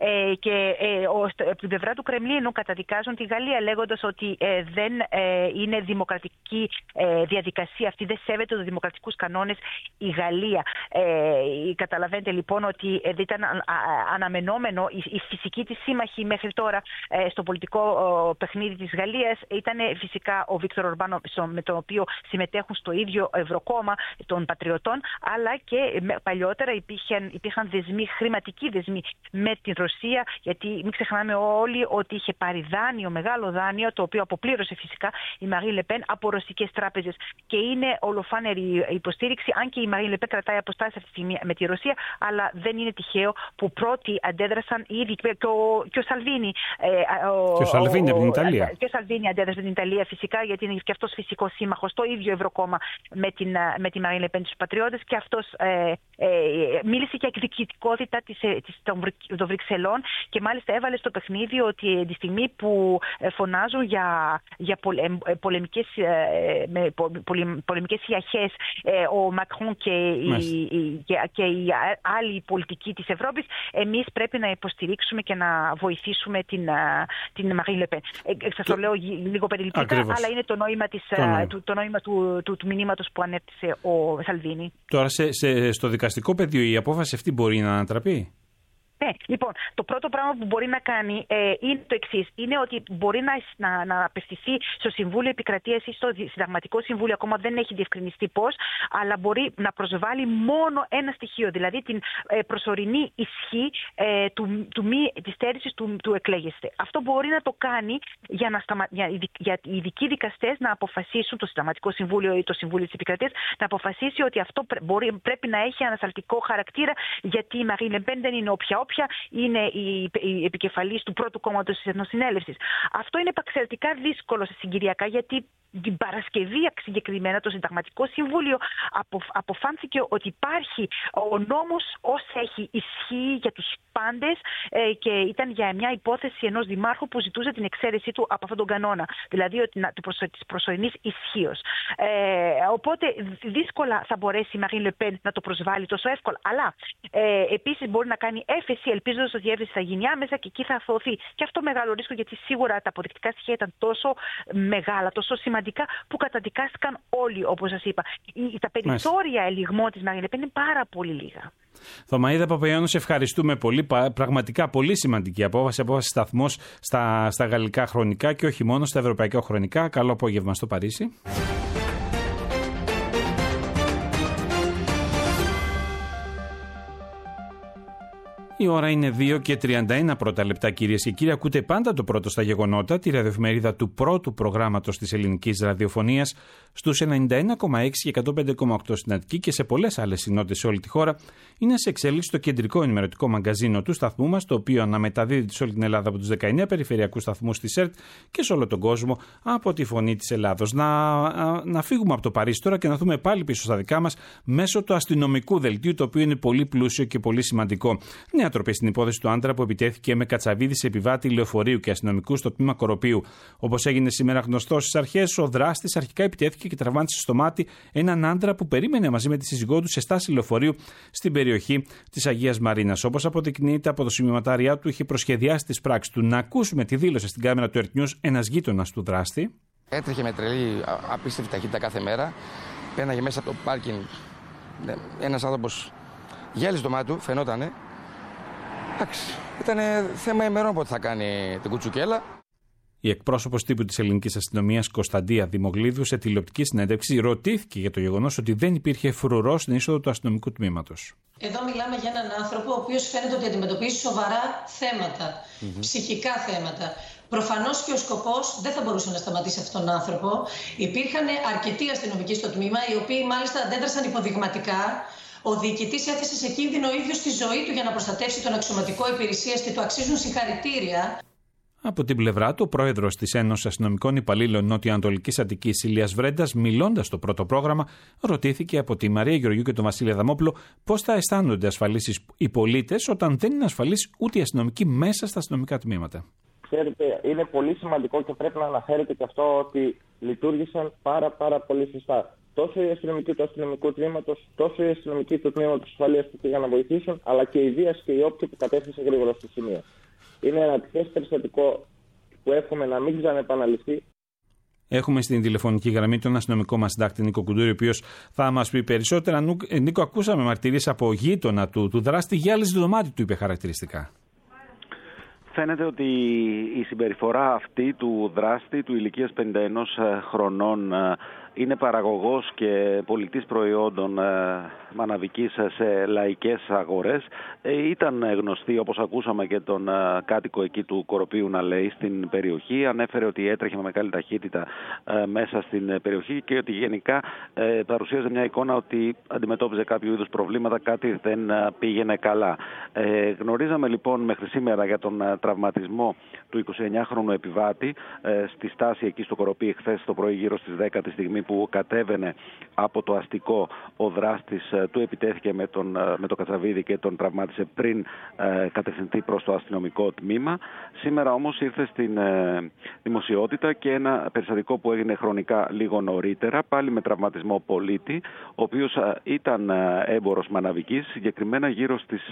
Speaker 10: Και από την πλευρά του Κρεμλίνου καταδικάζουν τη Γαλλία λέγοντας ότι δεν είναι δημοκρατική διαδικασία αυτή, δεν σέβεται τους δημοκρατικούς κανόνες η Γαλλία. Καταλαβαίνετε λοιπόν ότι ήταν αναμενόμενο η φυσική της σύμμαχη μέχρι τώρα στο πολιτικό παιχνίδι της Γαλλίας ήταν φυσικά ο Βίκτορ Ορμπάν, με τον οποίο συμμετέχουν στο ίδιο Ευρωκόμμα των Πατριωτών, αλλά και παλιότερα υπήρχαν δεσμοί, χρηματικοί δεσμοί με την Ρωσία, γιατί μην ξεχνάμε όλοι ότι είχε πάρει δάνειο, μεγάλο δάνειο, το οποίο αποπλήρωσε φυσικά η Μαρί Λεπέν από ρωσικές τράπεζες. Και είναι ολοφάνερη υποστήριξη, αν και η Μαρί Λεπέν κρατάει αποστάσεις αυτή τη στιγμή με τη Ρωσία, αλλά δεν είναι τυχαίο που πρώτοι αντέδρασαν ήδη και ο Σαλβίνι.
Speaker 3: Και ο Σαλβίνι από την Ιταλία.
Speaker 10: Και ο Σαλβίνι αντέδρασε την Ιταλία φυσικά, γιατί είναι και αυτός φυσικός σύμμαχος στο ίδιο Ευρωκόμμα με τη Μαρί Λεπέν, τους Πατριώτες, και αυτός μίλησε για εκδικητικότητα των Βρυξελών και μάλιστα έβαλε στο παιχνίδι ότι τη στιγμή που φωνάζουν για πολεμικές ιαχές ο Μακρόν και οι άλλοι πολιτικοί της Ευρώπης, εμείς πρέπει να υποστηρίξουμε και να βοηθήσουμε την Μαρί Λεπέν. Σας το λέω λίγο περιληπτικά, αλλά είναι το νόημα του μηνύματος που ανέπτυσε ο Σαλβίνι.
Speaker 3: Τώρα στο δικαστικό πεδίο η απόφαση αυτή μπορεί να ανατραπεί?
Speaker 10: Ναι, λοιπόν, το πρώτο πράγμα που μπορεί να κάνει είναι το εξής. Είναι ότι μπορεί να απευθυνθεί στο Συμβούλιο Επικρατείας ή στο Συνταγματικό Συμβούλιο, ακόμα δεν έχει διευκρινιστεί πώς, αλλά μπορεί να προσβάλλει μόνο ένα στοιχείο, δηλαδή την προσωρινή ισχύ της στέρησης του εκλέγεστε. Αυτό μπορεί να το κάνει για οι ειδικοί δικαστές να αποφασίσουν, το Συνταγματικό Συμβούλιο ή το Συμβούλιο της Επικρατείας, να αποφασίσει ότι αυτό πρέπει να έχει ανασταλτικό χαρακτήρα, γιατί η Μαρί Λεπέν δεν είναι όποια είναι η επικεφαλής του πρώτου κόμματος της Εθνοσυνέλευσης. Αυτό είναι εξαιρετικά δύσκολο σε συγκυριακά, γιατί την Παρασκευή συγκεκριμένα το Συνταγματικό Συμβούλιο αποφάνθηκε ότι υπάρχει ο νόμος ως έχει ισχύει για τους πάντες και ήταν για μια υπόθεση ενός δημάρχου που ζητούσε την εξαίρεσή του από αυτόν τον κανόνα, δηλαδή της προσωρινής ισχύως. Οπότε δύσκολα θα μπορέσει η Μαρί Λεπέν να το προσβάλλει τόσο εύκολα, αλλά επίσης μπορεί να κάνει έφεση ελπίζοντας ότι η έφεση θα γίνει άμεσα και εκεί θα αθωωθεί. Και αυτό μεγάλο ρίσκο, γιατί σίγουρα τα αποδεικτικά στοιχεία ήταν τόσο μεγάλα, τόσο σημαντικά, που καταδικάστηκαν όλοι, όπως σας είπα. Τα περιθώρια ελιγμών της Μαρί Λεπέν είναι πάρα πολύ λίγα.
Speaker 3: Θωμαΐδα Παπαϊωάννου, σε ευχαριστούμε πολύ. Πραγματικά πολύ σημαντική απόφαση σταθμός στα γαλλικά χρονικά και όχι μόνο στα ευρωπαϊκά χρονικά. Καλό απόγευμα στο Παρίσι. Η ώρα είναι 2 και 31 πρώτα λεπτά, κυρίες και κύριοι. Ακούτε πάντα το πρώτο στα γεγονότα, τη ραδιοεφημερίδα του πρώτου προγράμματος της ελληνικής ραδιοφωνίας, στους 91,6 και 105,8 στην Αττική και σε πολλές άλλες συνότητες σε όλη τη χώρα. Είναι σε εξέλιξη το κεντρικό ενημερωτικό μαγκαζίνο του σταθμού μας, το οποίο αναμεταδίδεται σε όλη την Ελλάδα από τους 19 περιφερειακούς σταθμούς της ΕΡΤ και σε όλο τον κόσμο από τη Φωνή της Ελλάδος. Να φύγουμε από το Παρίσι τώρα και να δούμε πάλι πίσω στα δικά μας μέσω του αστυνομικού δελτίου, το οποίο είναι πολύ πλούσιο και πολύ σημαντικό. Νέα τροπή στην υπόθεση του άντρα που επιτέθηκε με κατσαβίδι σε επιβάτη λεωφορείου και αστυνομικού στο τμήμα Κοροπίου. Όπως έγινε σήμερα γνωστό στις αρχές, ο δράστης αρχικά επιτέθηκε και τραυμάτισε στο μάτι έναν άντρα που περίμενε μαζί με τη σύζυγό του σε στάση λεωφορείου στην περιοχή της Αγίας Μαρίνας. Όπως αποδεικνύεται από το σημειωματάριά του, είχε προσχεδιάσει τις πράξεις του. Να ακούσουμε τη δήλωση στην κάμερα του Earth News ένας γείτονας του δράστη.
Speaker 11: Έτρεχε με τρελή, απίστευτη ταχύτητα κάθε μέρα. Πέναγε μέσα από το πάρκινγκ ένας άνθρωπος, γέλησε το μάτι του, φαινότανε. Εντάξει, ήταν θέμα ημερών πότε θα κάνει την κουτσουκέλα.
Speaker 3: Η εκπρόσωπος τύπου της ελληνικής αστυνομίας Κωνσταντία Δημογλίδου σε τηλεοπτική συνέντευξη ρωτήθηκε για το γεγονός ότι δεν υπήρχε φρουρός στην είσοδο του αστυνομικού τμήματος.
Speaker 12: Εδώ μιλάμε για έναν άνθρωπο ο οποίος φαίνεται ότι αντιμετωπίζει σοβαρά θέματα, ψυχικά θέματα. Προφανώς και ο σκοπός δεν θα μπορούσε να σταματήσει αυτόν τον άνθρωπο. Υπήρχαν αρκετοί αστυνομικοί στο τμήμα, οι οποίοι μάλιστα αντέδρασαν υποδειγματικά. Ο διοικητής έθεσε σε κίνδυνο ο ίδιος τη ζωή του για να προστατεύσει τον αξιωματικό υπηρεσίας και του αξίζουν συγχαρητήρια.
Speaker 3: Από την πλευρά του, ο πρόεδρος της Ένωσης Αστυνομικών Υπαλλήλων Νότιο-Ανατολικής Αττικής, Ηλίας Βρέντας, μιλώντας στο πρώτο πρόγραμμα, ρωτήθηκε από τη Μαρία Γεωργιού και τον Βασίλη Αδαμόπουλο πώς θα αισθάνονται ασφαλείς οι πολίτες όταν δεν είναι ασφαλείς ούτε οι αστυνομικοί μέσα στα αστυνομικά τμήματα.
Speaker 13: Ξέρετε, είναι πολύ σημαντικό και πρέπει να αναφέρετε και αυτό ότι λειτουργήσαν πάρα πολύ σωστά. τόσο οι αστυνομικοί του αστυνομικού τμήματος, τόσο οι αστυνομικοί του τμήματος ασφαλείας που πήγαν να βοηθήσουν, αλλά και οι βίας και οι όποιοι που κατέφθασαν γρήγορα στο σημείο. Είναι ένα ατυχές περιστατικό που εύχομαι να μην ξαναεπαναληφθεί.
Speaker 3: Έχουμε στην τηλεφωνική γραμμή τον αστυνομικό μας συντάκτη Νίκο Κουντούρη, ο οποίος θα μας πει περισσότερα. Νίκο, ακούσαμε μαρτυρίες από γείτονα του δράστη. Γυάλιζε το δωμάτιο του, είπε χαρακτηριστικά.
Speaker 14: Φαίνεται ότι η συμπεριφορά αυτή του δράστη, του ηλικίας 51 χρονών, είναι παραγωγός και πολιτής προϊόντων μαναβικής σε λαϊκές αγορές. Ήταν γνωστή, όπως ακούσαμε, και τον κάτοικο εκεί του Κοροπείου να λέει στην περιοχή. Ανέφερε ότι έτρεχε με μεγάλη ταχύτητα μέσα στην περιοχή και ότι γενικά παρουσίαζε μια εικόνα ότι αντιμετώπιζε κάποιο είδους προβλήματα, κάτι δεν πήγαινε καλά. Γνωρίζαμε λοιπόν μέχρι σήμερα για τον τραυματισμό του 29χρονου επιβάτη στη στάση εκεί στο Κοροπείο χθες το πρωί, γύρω στις 10 τη στιγμή που κατέβαινε από το αστικό. Ο δράστης του επιτέθηκε με το κατσαβίδι και τον τραυμάτισε πριν κατευθυνθεί προς το αστυνομικό τμήμα. Σήμερα όμως ήρθε στην δημοσιότητα και ένα περιστατικό που έγινε χρονικά λίγο νωρίτερα, πάλι με τραυματισμό πολίτη, ο οποίος ήταν έμπορος μαναβικής, συγκεκριμένα γύρω στις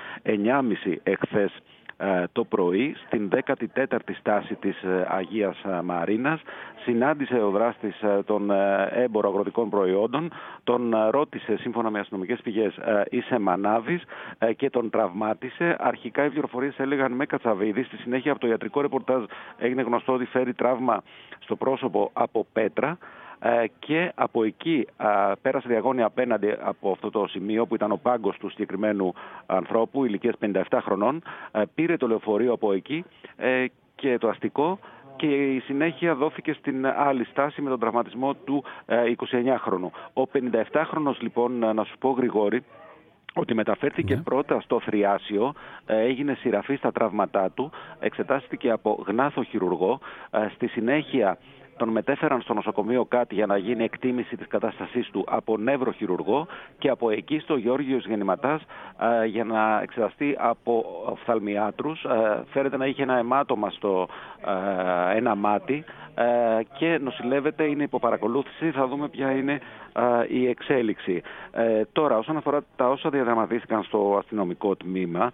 Speaker 14: 9.30 εχθές το πρωί, στην 14η στάση της Αγίας Μαρίνας. Συνάντησε ο δράστης τον έμπορο αγροτικών προϊόντων, τον ρώτησε σύμφωνα με αστυνομικές πηγές είσαι μανάβης και τον τραυμάτισε. Αρχικά οι πληροφορίες έλεγαν με κατσαβίδι, στη συνέχεια από το ιατρικό ρεπορτάζ έγινε γνωστό ότι φέρει τραύμα στο πρόσωπο από πέτρα. Και από εκεί πέρασε διαγώνια απέναντι από αυτό το σημείο που ήταν ο πάγκος του συγκεκριμένου ανθρώπου ηλικίας 57 χρονών, πήρε το λεωφορείο από εκεί και το αστικό και η συνέχεια δόθηκε στην άλλη στάση με τον τραυματισμό του 29χρονου. Ο 57χρονος λοιπόν, να σου πω Γρηγόρη, ότι μεταφέρθηκε πρώτα στο Θριάσιο, έγινε σειραφή στα τραύματά του, εξετάστηκε από γνάθο χειρουργό, στη συνέχεια τον μετέφεραν στο νοσοκομείο Κάτι για να γίνει εκτίμηση της κατάστασής του από νευροχειρουργό και από εκεί στο Γεώργιος Γεννηματάς για να εξεταστεί από οφθαλμιάτρους. Φέρεται να είχε ένα αιμάτωμα στο ένα μάτι και νοσηλεύεται, είναι υποπαρακολούθηση. Θα δούμε ποια είναι η εξέλιξη. Τώρα, όσον αφορά τα όσα διαδραματίστηκαν στο αστυνομικό τμήμα,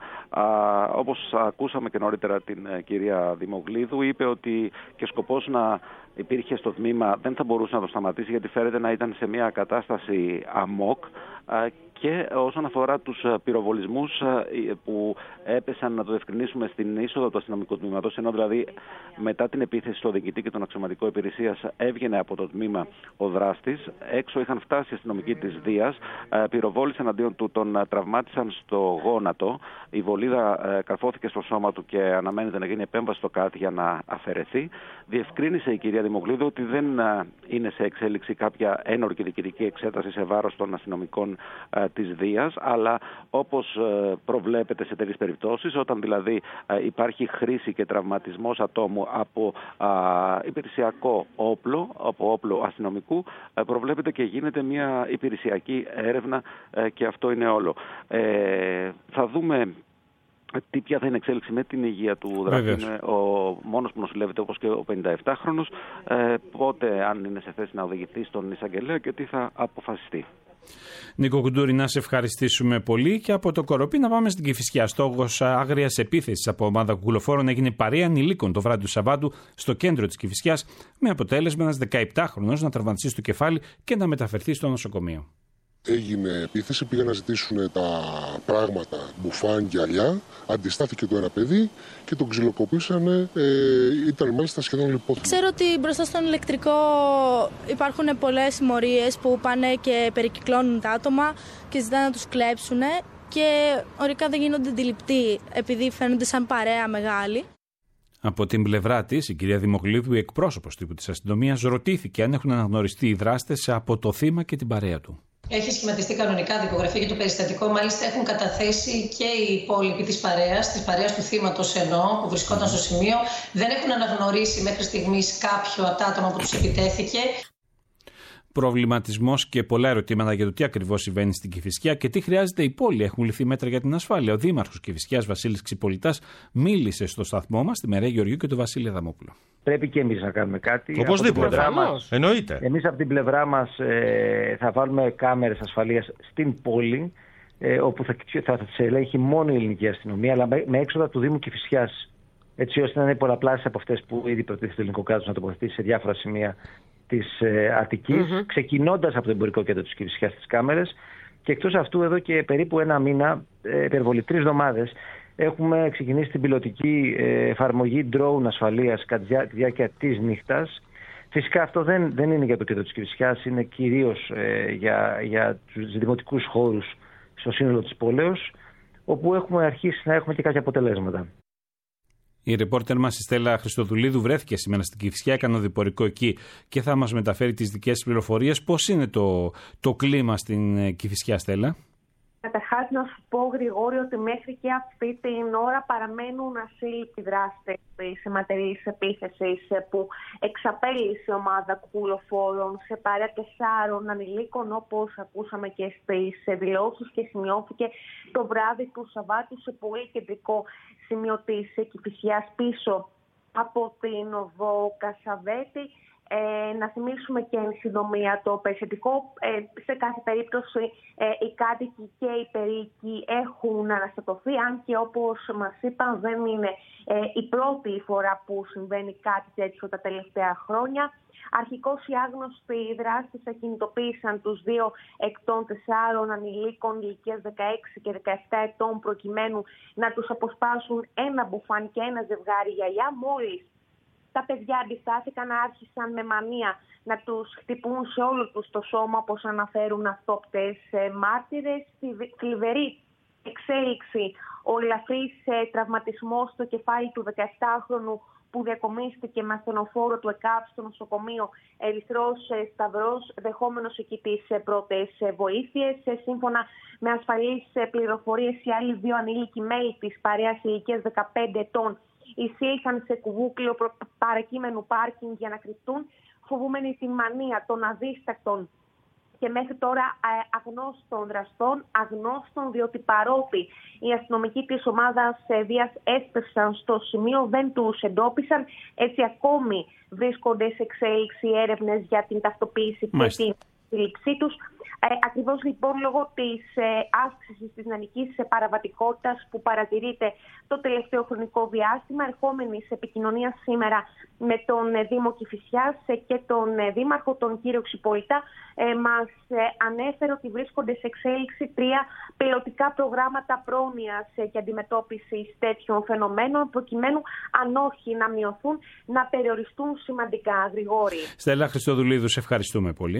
Speaker 14: όπως ακούσαμε και νωρίτερα την κυρία Δημογλίδου, είπε ότι και σκοπός να υπήρχε στο τμήμα δεν θα μπορούσε να το σταματήσει, γιατί φέρεται να ήταν σε μια κατάσταση αμόκ. Και όσον αφορά τους πυροβολισμούς που έπεσαν, να το διευκρινίσουμε, στην είσοδο του αστυνομικού τμήματος, ενώ δηλαδή μετά την επίθεση στο διοικητή και τον αξιωματικό υπηρεσίας έβγαινε από το τμήμα ο δράστης, έξω είχαν φτάσει οι αστυνομικοί της Δίας, πυροβόλησαν αντίον του, τον τραυμάτισαν στο γόνατο, η βολίδα καρφώθηκε στο σώμα του και αναμένεται να γίνει επέμβαση στο Κάτι για να αφαιρεθεί. Διευκρίνησε η κυρία Δημογλίδου ότι δεν είναι σε εξέλιξη κάποια ένορκη διοικητική εξέταση σε βάρος των αστυνομικών της Δίας, αλλά όπως προβλέπεται σε τέτοιες περιπτώσεις, όταν δηλαδή υπάρχει χρήση και τραυματισμός ατόμου από υπηρεσιακό όπλο, από όπλο αστυνομικού, προβλέπεται και γίνεται μια υπηρεσιακή έρευνα και αυτό είναι όλο. Θα δούμε ποια θα είναι εξέλιξη με την υγεία του δράστη. Είναι ο μόνος που νοσηλεύεται, όπως και ο 57χρονος. Πότε, αν είναι σε θέση να οδηγηθεί στον εισαγγελέα και τι θα αποφασιστεί.
Speaker 3: Νίκο Κουντούρη, να σε ευχαριστήσουμε πολύ. Και από το Κοροπή να πάμε στην Κηφισιά. Στόχος άγριας επίθεσης από ομάδα κουκουλοφόρων έγινε παρέα ανηλίκων το βράδυ του Σαββάτου στο κέντρο της Κηφισιάς, με αποτέλεσμα ένας 17χρονος να τραυματιστεί στο κεφάλι και να μεταφερθεί στο νοσοκομείο.
Speaker 15: Έγινε επίθεση, πήγαν να ζητήσουν τα πράγματα, μπουφάν, γυαλιά. Αντιστάθηκε το ένα παιδί και τον ξυλοκοπήσανε. Ήταν μάλιστα σχεδόν λιπόθυμο.
Speaker 16: Ξέρω ότι μπροστά στον ηλεκτρικό υπάρχουν πολλές συμμορίες που πάνε και περικυκλώνουν τα άτομα και ζητάνε να τους κλέψουν και ορικά δεν γίνονται αντιληπτοί επειδή φαίνονται σαν παρέα μεγάλη.
Speaker 3: Από την πλευρά της, η κυρία Δημογλίδου, η εκπρόσωπος τύπου της αστυνομίας, ρωτήθηκε αν έχουν αναγνωριστεί οι δράστες από το θύμα και την παρέα του.
Speaker 12: Έχει σχηματιστεί κανονικά δικογραφία για το περιστατικό. Μάλιστα, έχουν καταθέσει και οι υπόλοιποι της παρέας του θύματος που βρισκόταν στο σημείο. Δεν έχουν αναγνωρίσει μέχρι στιγμής κάποιο από τα άτομα που τους επιτέθηκε.
Speaker 3: προβληματισμός και πολλά ερωτήματα για το τι ακριβώς συμβαίνει στην Κηφισιά και τι χρειάζεται η πόλη. Έχουν ληφθεί μέτρα για την ασφάλεια. Ο Δήμαρχος Κηφισιάς Βασίλης Ξυπολιτάς μίλησε στο σταθμό μας, τη Μερέα Γεωργίου και τον Βασίλη Αδαμόπουλο.
Speaker 17: Πρέπει και εμείς να κάνουμε κάτι.
Speaker 18: Οπωσδήποτε. Εννοείται.
Speaker 17: Εμείς από την πλευρά μας θα βάλουμε κάμερες ασφαλείας στην πόλη, όπου θα τις ελέγχει μόνο η ελληνική αστυνομία, αλλά με έξοδα του Δήμου Κηφισιάς, έτσι ώστε να είναι πολλαπλάσεις από αυτές που ήδη προτίθεται το ελληνικό κράτος να τοποθετήσει σε διάφορα σημεία της Αττικής, ξεκινώντας από το εμπορικό κέντρο της Κηφισιάς τις κάμερες. Και εκτός αυτού, εδώ και περίπου ένα μήνα, υπερβολή 3 εβδομάδες, έχουμε ξεκινήσει την πιλωτική εφαρμογή drone ασφαλείας κατά τη διάρκεια της νύχτας. Φυσικά αυτό δεν είναι για το κέντρο της Κηφισιάς, είναι κυρίως για τους δημοτικούς χώρους στο σύνολο της πόλεως, όπου έχουμε αρχίσει να έχουμε και κάποια αποτελέσματα.
Speaker 3: Η ρεπόρτερ μας η Στέλλα Χριστοδουλίδου βρέθηκε σήμερα στην Κηφισιά, έκανε οδηπορικό εκεί και θα μας μεταφέρει τις δικές της πληροφορίες. Πώς είναι το κλίμα στην Κηφισιά, Στέλλα?
Speaker 19: Καταρχάς να σου πω, Γρηγόρη, ότι μέχρι και αυτή την ώρα παραμένουν ασύλληπτοι δράστες της αιματερής επίθεσης που εξαπέλυσε ομάδα κουκουλοφόρων σε παρέα 4 ανηλίκων, όπως ακούσαμε και στις δηλώσεις, και σημειώθηκε το βράδυ του Σαββάτου σε πολύ κεντρικό σημείο της Κηφισιάς, πίσω από την οδό Κασαβέτη. Να θυμίσουμε και εν συντομία το περιστατικό. Σε κάθε περίπτωση οι κάτοικοι και οι περίοικοι έχουν αναστατωθεί, αν και όπως μας είπαν δεν είναι η πρώτη φορά που συμβαίνει κάτι τέτοιο τα τελευταία χρόνια. Αρχικώς οι άγνωστοι δράστες ακινητοποίησαν τους 2 εκ των 4 ανηλίκων ηλικίας 16 και 17 ετών προκειμένου να τους αποσπάσουν ένα μπουφάν και ένα ζευγάρι γυαλιά. Μόλις τα παιδιά αντιστάθηκαν, άρχισαν με μανία να τους χτυπούν σε όλο τους το σώμα, όπως αναφέρουν αυτόπτες μάρτυρες. Θλιβερή εξέλιξη, ο ελαφρύς τραυματισμός στο κεφάλι του 17χρονου που διακομίστηκε με ασθενοφόρο του ΕΚΑΒ στο νοσοκομείο Ερυθρός Σταυρός, δεχόμενος εκεί τις πρώτες βοήθειες. Σύμφωνα με ασφαλείς πληροφορίες, οι άλλοι 2 ανήλικοι μέλη της παρέας ηλικίας 15 ετών εισήλθαν σε κουβούκλιο παρακείμενου πάρκινγκ για να κρυφτούν, φοβούμενοι τη μανία των αδίστακτων και μέχρι τώρα αγνώστων δραστών, αγνώστων διότι παρότι οι αστυνομικοί της ομάδας βίας έσπευσαν στο σημείο, δεν τους εντόπισαν. Έτσι ακόμη βρίσκονται σε εξέλιξη έρευνες για την ταυτοποίηση και την σύλληψή τους. Ακριβώς λοιπόν λόγω της αύξησης της νεανικής παραβατικότητας που παρατηρείται το τελευταίο χρονικό διάστημα, ερχόμενη σε επικοινωνία σήμερα με τον Δήμο Κηφισιάς και τον Δήμαρχο, τον κύριο Ξυπολιτά, μας ανέφερε ότι βρίσκονται σε εξέλιξη 3 πιλωτικά προγράμματα πρόνοιας και αντιμετώπισης τέτοιων φαινομένων, προκειμένου αν όχι να μειωθούν, να περιοριστούν σημαντικά. Γρηγόρη.
Speaker 3: Στέλλα Χριστοδουλίδου, σε ευχαριστούμε πολύ.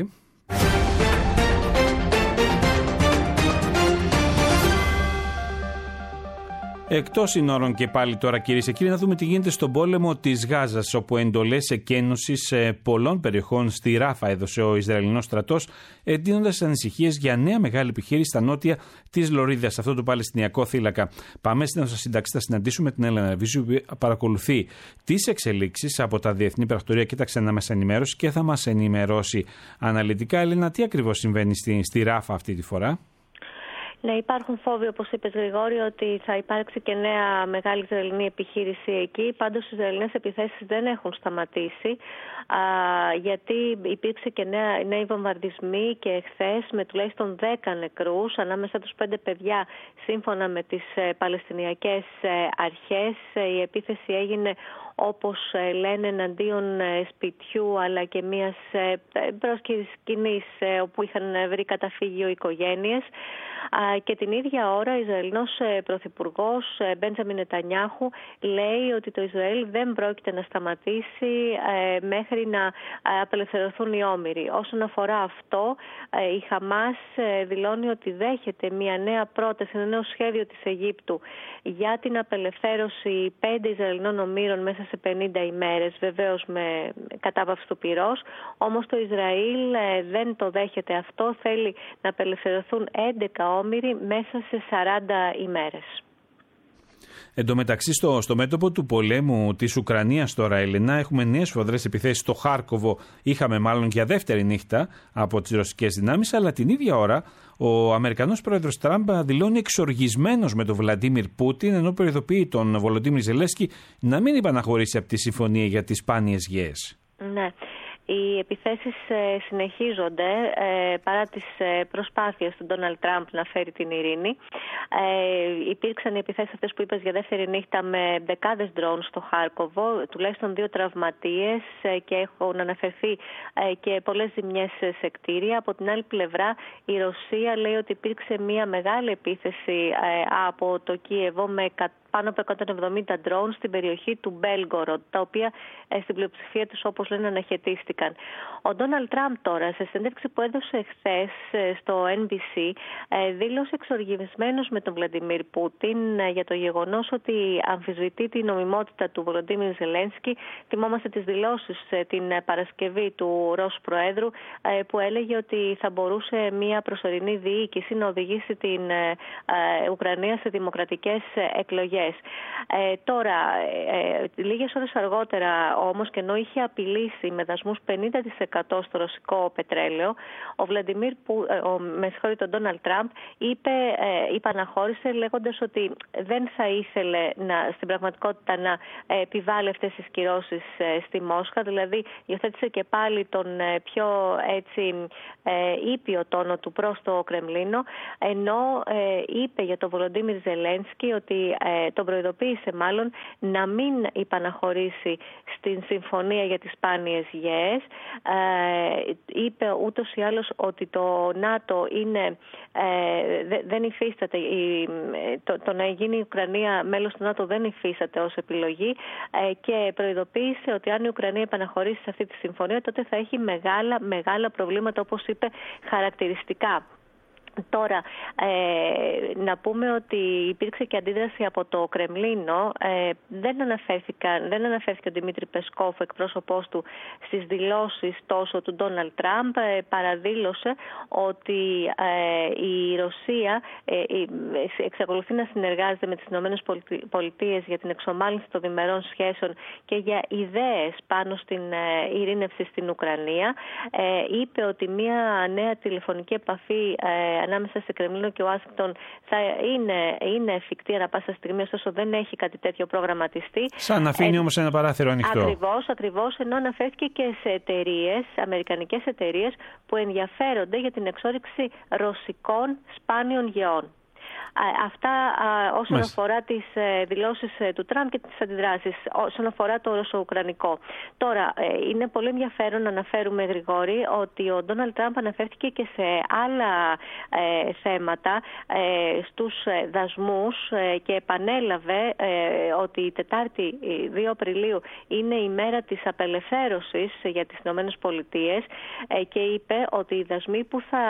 Speaker 3: Εκτός συνόρων και πάλι τώρα, κυρίες και κύριοι, να δούμε τι γίνεται στον πόλεμο της Γάζας, όπου εντολές εκένωσης πολλών περιοχών στη Ράφα έδωσε ο Ισραηλινός στρατός, εντείνοντας ανησυχίες για νέα μεγάλη επιχείρηση στα νότια της Λωρίδας, αυτό το Παλαιστινιακό θύλακα. Πάμε στην σύνταξη, θα συναντήσουμε την Έλενα Βίζου, που παρακολουθεί τις εξελίξεις από τα διεθνή πρακτορία και τα ξένα μέσα ενημέρωση και θα μας ενημερώσει αναλυτικά. Έλενα, τι ακριβώς συμβαίνει στη Ράφα αυτή τη φορά?
Speaker 20: Ναι, υπάρχουν φόβοι, όπως είπες Γρηγόρη, ότι θα υπάρξει και νέα μεγάλη Ισραηλινή επιχείρηση εκεί. Πάντως οι Ισραηλινές επιθέσεις δεν έχουν σταματήσει, γιατί υπήρξε και νέοι βομβαρδισμοί και εχθές με τουλάχιστον 10 νεκρούς, ανάμεσα τους 5 παιδιά, σύμφωνα με τις Παλαιστινιακές αρχές. Η επίθεση έγινε, όπως λένε, εναντίον σπιτιού αλλά και μιας πρόσκαιρης σκηνής όπου είχαν βρει καταφύγιο οικογένειες. Και την ίδια ώρα ο Ισραηλινός Πρωθυπουργός Μπέντζαμιν Νετανιάχου λέει ότι το Ισραήλ δεν πρόκειται να σταματήσει μέχρι να απελευθερωθούν οι όμηροι. Όσον αφορά αυτό, η Χαμάς δηλώνει ότι δέχεται μια νέα πρόταση, ένα νέο σχέδιο της Αιγύπτου για την απελευθέρωση 5 Ισραηλινών ομήρων μέσα σε 50 ημέρες, βεβαίως με κατάπαυση του πυρός. Όμως το Ισραήλ δεν το δέχεται αυτό, θέλει να απελευθερωθούν 11 όμηροι μέσα σε 40 ημέρες.
Speaker 3: Εν τω μεταξύ, στο μέτωπο του πολέμου της Ουκρανίας τώρα, Έλενα, έχουμε νέες σφοδρές επιθέσεις στο Χάρκοβο. Είχαμε μάλλον για δεύτερη νύχτα από τις ρωσικές δυνάμεις, αλλά την ίδια ώρα ο Αμερικανός πρόεδρος Τραμπ δηλώνει εξοργισμένος με τον Βλαντίμιρ Πούτιν, ενώ προειδοποιεί τον Βολοντίμιρ Ζελένσκι να μην υπαναχωρήσει από τη συμφωνία για τις σπάνιες γέες.
Speaker 20: Ναι. Οι επιθέσεις συνεχίζονται παρά τις προσπάθειες του Ντόναλντ Τραμπ να φέρει την ειρήνη. Υπήρξαν οι επιθέσεις αυτές που είπες για δεύτερη νύχτα με δεκάδες ντρόουν στο Χάρκοβο, τουλάχιστον 2 τραυματίες και έχουν αναφερθεί και πολλές ζημιές σε κτίρια. Από την άλλη πλευρά η Ρωσία λέει ότι υπήρξε μια μεγάλη επίθεση από το Κίεβο με πάνω από 170 ντρόουν στην περιοχή του Μπέλγκοροντ, τα οποία στην πλειοψηφία τους, όπως λένε, αναχαιτίστηκαν. Ο Ντόναλντ Τραμπ τώρα, σε συνέντευξη που έδωσε χθες στο NBC, δήλωσε εξοργισμένος με τον Βλαντιμίρ Πούτιν για το γεγονός ότι αμφισβητεί την νομιμότητα του Βολοντίμιρ Ζελένσκι. Θυμόμαστε τις δηλώσεις την Παρασκευή του Ρώσου Προέδρου, που έλεγε ότι θα μπορούσε μια προσωρινή διοίκηση να οδηγήσει την Ουκρανία σε δημοκρατικές εκλογές. Τώρα, λίγες ώρες αργότερα όμως, και ενώ είχε απειλήσει με δασμούς 50% στο ρωσικό πετρέλαιο, τον Ντόναλντ Τραμπ υπαναχώρησε λέγοντας ότι δεν θα ήθελε στην πραγματικότητα να επιβάλλει αυτές τις κυρώσεις στη Μόσχα, δηλαδή υιοθέτησε και πάλι τον πιο ήπιο τόνο του προς το Κρεμλίνο, ενώ είπε για τον Βολοντίμιρ Ζελένσκι ότι τον προειδοποίησε μάλλον να μην υπαναχωρήσει στην συμφωνία για τις σπάνιες γέες. Είπε ούτως ή άλλως ότι το ΝΑΤΟ δεν υφίσταται, το να γίνει η Ουκρανία μέλος του ΝΑΤΟ δεν υφίσταται ως επιλογή, και προειδοποίησε ότι αν η Ουκρανία επαναχωρήσει σε αυτή τη συμφωνία, τότε θα έχει μεγάλα προβλήματα, όπως είπε, χαρακτηριστικά. Τώρα, να πούμε ότι υπήρξε και αντίδραση από το Κρεμλίνο. Δεν αναφέρθηκε ο Δημήτρη Πεσκόφ, εκπρόσωπός του, στις δηλώσεις τόσο του Ντόναλντ Τραμπ. Παραδήλωσε ότι η Ρωσία εξακολουθεί να συνεργάζεται με τις ΗΠΑ για την εξομάλυνση των διμερών σχέσεων και για ιδέες πάνω στην ειρήνευση στην Ουκρανία. Είπε ότι μια νέα τηλεφωνική επαφή ανάμεσα σε Κρεμλίνο και Ουάσιγκτον θα είναι εφικτή ανά πάσα στιγμή, ωστόσο δεν έχει κάτι τέτοιο προγραμματιστεί.
Speaker 3: Σαν να αφήνει όμως ένα παράθυρο ανοιχτό.
Speaker 20: Ακριβώς, ενώ αναφέρθηκε και σε αμερικανικές εταιρείες που ενδιαφέρονται για την εξόρυξη ρωσικών σπάνιων γεών. Αυτά όσον αφορά τις δηλώσεις του Τραμπ και τις αντιδράσεις όσον αφορά το ρωσο-ουκρανικό. Τώρα, είναι πολύ ενδιαφέρον να αναφέρουμε, Γρηγόρη, ότι ο Ντόναλντ Τραμπ αναφέρθηκε και σε άλλα θέματα, στους δασμούς, και επανέλαβε ότι η Τετάρτη 2 Απριλίου είναι η μέρα της απελευθέρωσης για τις ΗΠΑ, και είπε ότι οι δασμοί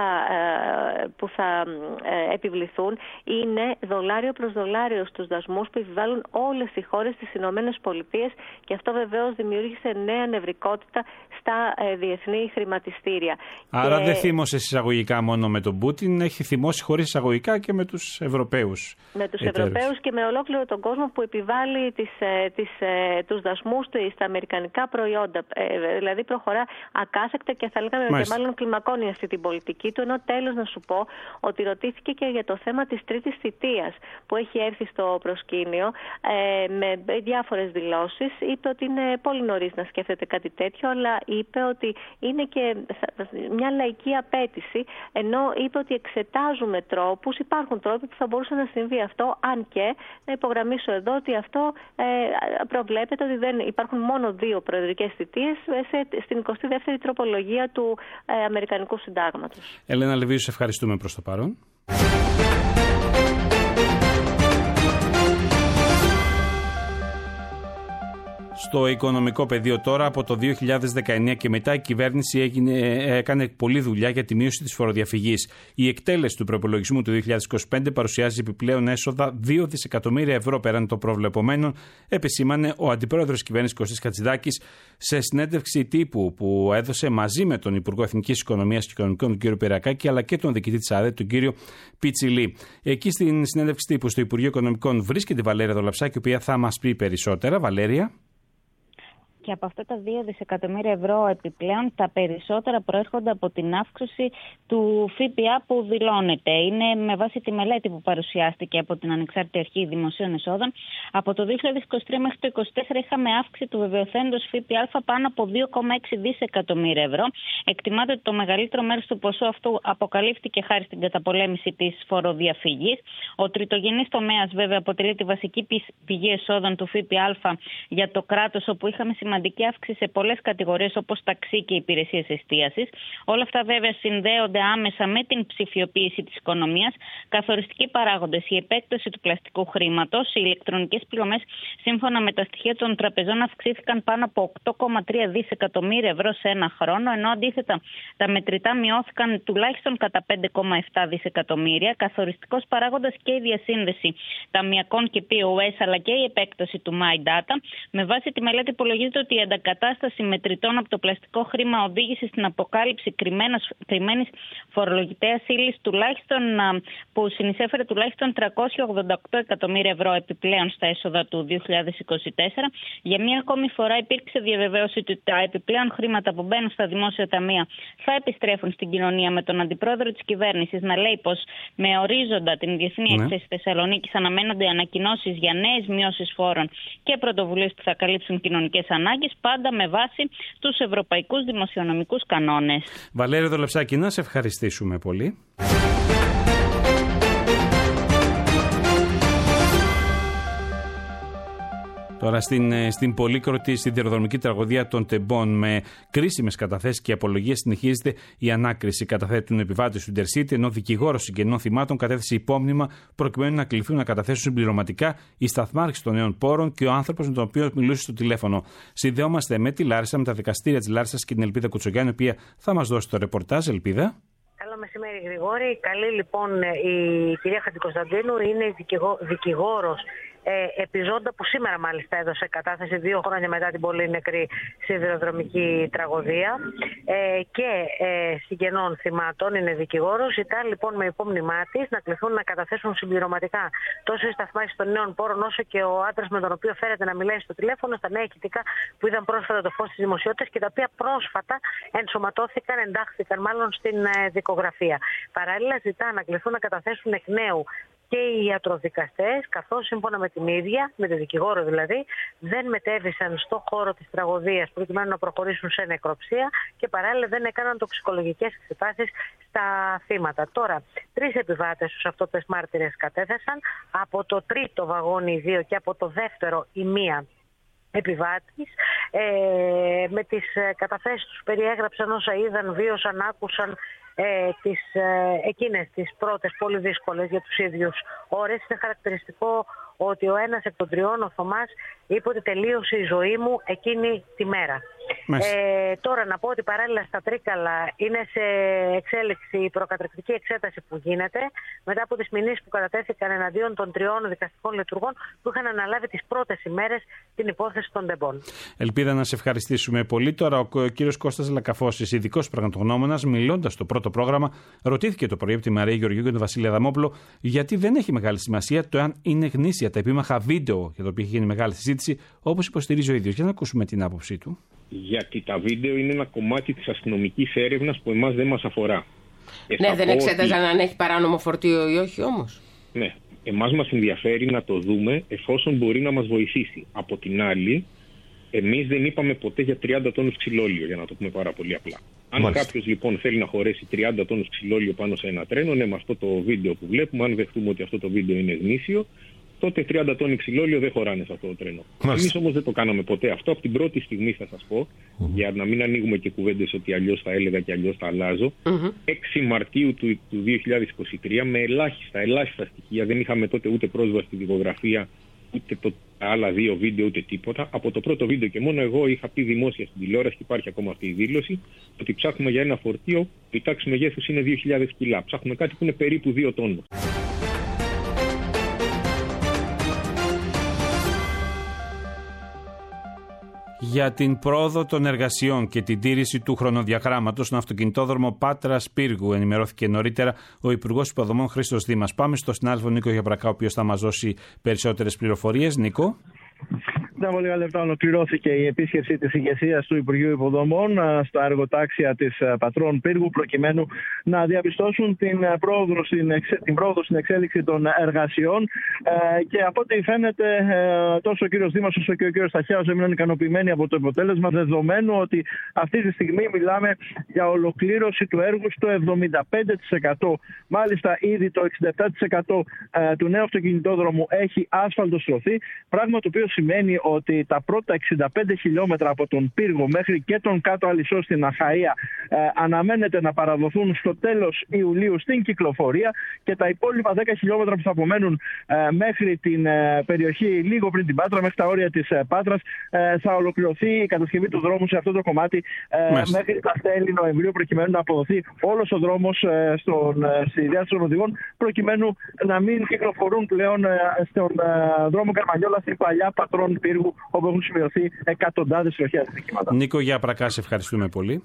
Speaker 20: που θα επιβληθούν είναι δολάριο προς δολάριο στους δασμούς που επιβάλλουν όλες οι χώρες της Ηνωμένες Πολιτείες, και αυτό βεβαίως δημιούργησε νέα νευρικότητα στα διεθνή χρηματιστήρια. Άρα
Speaker 3: δεν θύμωσε εισαγωγικά μόνο με τον Πούτιν, έχει θυμώσει χωρίς εισαγωγικά και με τους Ευρωπαίους.
Speaker 20: Με τους Ευρωπαίους και με ολόκληρο τον κόσμο που επιβάλλει τους δασμούς στα αμερικανικά προϊόντα. Δηλαδή προχωρά ακάθεκτα και θα λέγαμε και μάλλον κλιμακώνει αυτή την πολιτική του. Ενώ τέλος να σου πω ότι ρωτήθηκε και για το θέμα της τρίτης θητείας που έχει έρθει στο προσκήνιο με διάφορες δηλώσεις. Είπε ότι είναι πολύ νωρίς να σκέφτεται κάτι τέτοιο, αλλά είπε ότι είναι και μια λαϊκή απέτηση, ενώ είπε ότι εξετάζουμε τρόπους, υπάρχουν τρόποι που θα μπορούσε να συμβεί αυτό, αν και να υπογραμμίσω εδώ ότι αυτό προβλέπεται ότι δεν υπάρχουν μόνο 2 προεδρικές θητείες στην 22η τροπολογία του Αμερικανικού Συντάγματος.
Speaker 3: Ελένα Λεβίου, σε ευχαριστούμε προς το παρόν. Στο οικονομικό πεδίο τώρα, από το 2019 και μετά, η κυβέρνηση έκανε πολλή δουλειά για τη μείωση της φοροδιαφυγής. Η εκτέλεση του προϋπολογισμού του 2025 παρουσιάζει επιπλέον έσοδα 2 δισεκατομμύρια ευρώ πέραν των προβλεπωμένων, επεσήμανε ο αντιπρόεδρος της κυβέρνησης Κωστής Χατζηδάκης σε συνέντευξη τύπου που έδωσε μαζί με τον Υπουργό Εθνικής Οικονομίας και Οικονομικών, τον κύριο Πυρακάκη, αλλά και τον διοικητή της ΑΔΕ, τον κύριο Πιτσιλή. Εκεί στην συνέντευξη τύπου στο Υπουργείο Οικονομικών βρίσκεται η Βαλέρια Δολαψάκη, η οποία θα μας πει περισσότερα. Βαλέρια.
Speaker 21: Και από αυτά τα 2 δισεκατομμύρια ευρώ επιπλέον, τα περισσότερα προέρχονται από την αύξηση του ΦΠΑ που δηλώνεται. Είναι με βάση τη μελέτη που παρουσιάστηκε από την Ανεξάρτητη Αρχή Δημοσίων Εσόδων. Από το 2023 μέχρι το 2024 είχαμε αύξηση του βεβαιωθέντος ΦΠΑ πάνω από 2,6 δισεκατομμύρια ευρώ. Εκτιμάται ότι το μεγαλύτερο μέρος του ποσού αυτού αποκαλύφθηκε χάρη στην καταπολέμηση της φοροδιαφυγής. Ο τριτογενής τομέας, βέβαια, αποτελεί τη βασική πηγή εσόδων του ΦΠΑ για το κράτος, όπου είχαμε σημαντική αύξηση σε πολλές κατηγορίες όπως ταξί και υπηρεσίες εστίασης. Όλα αυτά βέβαια συνδέονται άμεσα με την ψηφιοποίηση της οικονομίας. Καθοριστικοί παράγοντες, η επέκταση του πλαστικού χρήματος, οι ηλεκτρονικές πληρωμές σύμφωνα με τα στοιχεία των τραπεζών αυξήθηκαν πάνω από 8,3 δισεκατομμύρια ευρώ σε ένα χρόνο, ενώ αντίθετα τα μετρητά μειώθηκαν τουλάχιστον κατά 5,7 δισεκατομμύρια. Καθοριστικός παράγοντας και η διασύνδεση ταμειακών και POS, αλλά και η επέκταση του My Data. Με βάση τη μελέτη υπολογίζεται ότι η αντακατάσταση μετρητών από το πλαστικό χρήμα οδήγησε στην αποκάλυψη κρυμμένης φορολογητέας ύλης που συνεισέφερε τουλάχιστον 388 εκατομμύρια ευρώ επιπλέον στα έσοδα του 2024. Για μία ακόμη φορά υπήρξε διαβεβαίωση ότι τα επιπλέον χρήματα που μπαίνουν στα δημόσια ταμεία θα επιστρέφουν στην κοινωνία, με τον αντιπρόεδρο της κυβέρνησης να λέει πως με ορίζοντα την διεθνή έκθεση Θεσσαλονίκης αναμένονται ανακοινώσεις για νέες μειώσεις φόρων και πρωτοβουλίες που θα καλύψουν κοινωνικές ανάγκες, πάντα με βάση τους ευρωπαϊκούς δημοσιονομικούς κανόνες.
Speaker 3: Βαλέρια Δολαψάκη, να σε ευχαριστήσουμε πολύ. Τώρα στην πολύκροτη σιδηροδρομική τραγωδία των Τεμπών, με κρίσιμες καταθέσεις και απολογίες, συνεχίζεται η ανάκριση. Καταθέτουν επιβάτες του Intercity, ενώ δικηγόρος συγγενών θυμάτων κατέθεσε υπόμνημα προκειμένου να κληθούν να καταθέσουν συμπληρωματικά η σταθμάρχηση των νέων πόρων και ο άνθρωπος με τον οποίο μιλούσε στο τηλέφωνο. Συνδεόμαστε με τη Λάρισα, με τα δικαστήρια της Λάρισσας και την Ελπίδα Κουτσογιάννη, η οποία θα μας δώσει το ρεπορτάζ. Ελπίδα.
Speaker 22: Καλό μεσημέρι, Γρηγόρη. Καλή λοιπόν η κυρία Χατζικοσταντίνου, είναι δικηγόρος επιζώντα που σήμερα μάλιστα έδωσε κατάθεση 2 χρόνια μετά την πολύ νεκρή σιδηροδρομική τραγωδία και συγγενών θυμάτων, είναι δικηγόρος. Ζητά λοιπόν με υπόμνημά της να κληθούν να καταθέσουν συμπληρωματικά τόσο η σταθμάρχηση των νέων πόρων, όσο και ο άντρας με τον οποίο φέρεται να μιλάει στο τηλέφωνο, στα νέα ηχητικά που είδαν πρόσφατα το φως της δημοσιότητας και τα οποία πρόσφατα εντάχθηκαν μάλλον στην δικογραφία. Παράλληλα ζητά να κληθούν να καταθέσουν εκ νέου και οι ιατροδικαστές, καθώς σύμφωνα με την ίδια, με τον δικηγόρο δηλαδή, δεν μετέβησαν στο χώρο της τραγωδίας προκειμένου να προχωρήσουν σε νεκροψία και παράλληλα δεν έκαναν τοξικολογικές εξετάσεις στα θύματα. Τώρα, 3 επιβάτες στους αυτόπτες μάρτυρες κατέθεσαν, από το τρίτο βαγόνι 2 και από το δεύτερο η μία επιβάτης. Με τις καταθέσεις τους περιέγραψαν όσα είδαν, βίωσαν, άκουσαν εκείνες τις πρώτες πολύ δύσκολες για τους ίδιους ώρες. Είναι χαρακτηριστικό ότι ο ένας εκ των 3, ο Θωμάς, είπε ότι τελείωσε η ζωή μου εκείνη τη μέρα. Τώρα να πω ότι παράλληλα στα Τρίκαλα είναι σε εξέλιξη η προκαταρκτική εξέταση που γίνεται μετά από τις μηνύσεις που κατατέθηκαν εναντίον των 3 δικαστικών λειτουργών που είχαν αναλάβει τις πρώτες ημέρες την υπόθεση των Τεμπών.
Speaker 3: Ελπίδα, να σε ευχαριστήσουμε πολύ. Τώρα ο κύριος Κώστας Λακαφώσης, ειδικός πραγματογνώμονας, μιλώντας στο πρώτο πρόγραμμα, ρωτήθηκε το πρωί από τη Μαρία Γεωργιού και τον Βασίλη Αδαμόπουλο γιατί δεν έχει μεγάλη σημασία το αν είναι γνήσια τα επίμαχα βίντεο για το οποίο έχει γίνει μεγάλη συζήτηση, όπως υποστηρίζει ο ίδιος. Για να ακούσουμε την άποψή του.
Speaker 23: Γιατί τα βίντεο είναι ένα κομμάτι της αστυνομικής έρευνας που εμάς δεν μας αφορά.
Speaker 24: Ναι, δεν εξέταζαν αν έχει παράνομο φορτίο ή όχι όμως.
Speaker 23: Ναι, εμάς μας ενδιαφέρει να το δούμε εφόσον μπορεί να μας βοηθήσει. Από την άλλη, εμείς δεν είπαμε ποτέ για 30 τόνους ξυλόλιο, για να το πούμε πάρα πολύ απλά. Αν κάποιος λοιπόν θέλει να χωρέσει 30 τόνους ξυλόλιο πάνω σε ένα τρένο, ναι, με αυτό το βίντεο που βλέπουμε, αν δεχτούμε ότι αυτό το βίντεο είναι γνήσιο, τότε 30 τόνοι ξυλόλιο δεν χωράνε σε αυτό το τρένο. Εμείς όμως δεν το κάναμε ποτέ αυτό. Από την πρώτη στιγμή θα σας πω, για να μην ανοίγουμε και κουβέντες ότι αλλιώς θα έλεγα και αλλιώς θα αλλάζω. 6 Μαρτίου του 2023, με ελάχιστα στοιχεία, δεν είχαμε τότε ούτε πρόσβαση στη δικογραφία, ούτε τα άλλα 2 βίντεο ούτε τίποτα. Από το πρώτο βίντεο και μόνο εγώ είχα πει δημόσια στην τηλεόραση, και υπάρχει ακόμα αυτή η δήλωση, ότι ψάχνουμε για ένα φορτίο που η τάξη μεγέθους είναι 2.000 κιλά. Ψάχνουμε κάτι που είναι περίπου 2 τόνους.
Speaker 3: Για την πρόοδο των εργασιών και την τήρηση του χρονοδιαγράμματος στον αυτοκινητόδρομο Πάτρας Πύργου ενημερώθηκε νωρίτερα ο Υπουργός Υποδομών Χρήστος Δήμας. Πάμε στο συνάδελφο Νίκο Γιαπρακά, ο οποίος θα μας δώσει περισσότερες πληροφορίες. Νίκο.
Speaker 1: Μετά από λίγα λεπτά ολοκληρώθηκε η επίσκεψη της ηγεσίας του Υπουργείου Υποδομών στα εργοτάξια της Πατρών Πύργου, προκειμένου να διαπιστώσουν την πρόοδο στην εξέλιξη των εργασιών. Και από ό,τι φαίνεται, τόσο ο κύριος Δήμας όσο και ο κύριος Σταχιάος έμειναν ικανοποιημένοι από το αποτέλεσμα, δεδομένου ότι αυτή τη στιγμή μιλάμε για ολοκλήρωση του έργου στο 75%. Μάλιστα, ήδη το 67% του νέου αυτοκινητόδρομου έχει άσφαλτοστρωθεί, πράγμα το οποίο σημαίνει ότι τα πρώτα 65 χιλιόμετρα από τον Πύργο μέχρι και τον κάτω Αλυσσό στην Αχαΐα αναμένεται να παραδοθούν στο τέλος Ιουλίου στην κυκλοφορία, και τα υπόλοιπα 10 χιλιόμετρα που θα απομένουν μέχρι την περιοχή λίγο πριν την Πάτρα, μέχρι τα όρια της Πάτρας, θα ολοκληρωθεί η κατασκευή του δρόμου σε αυτό το κομμάτι μέχρι τα τέλη Νοεμβρίου, προκειμένου να αποδοθεί όλος ο δρόμος στη διάθεση των οδηγών, προκειμένου να μην κυκλοφορούν πλέον στον δρόμο Καρμανιόλα στην παλιά Πατρών Πύργου, όπου έχουν σημειωθεί εκατοντάδες τροχαία ατυχήματα.
Speaker 3: Νίκο Γιαπρακά, σε ευχαριστούμε πολύ.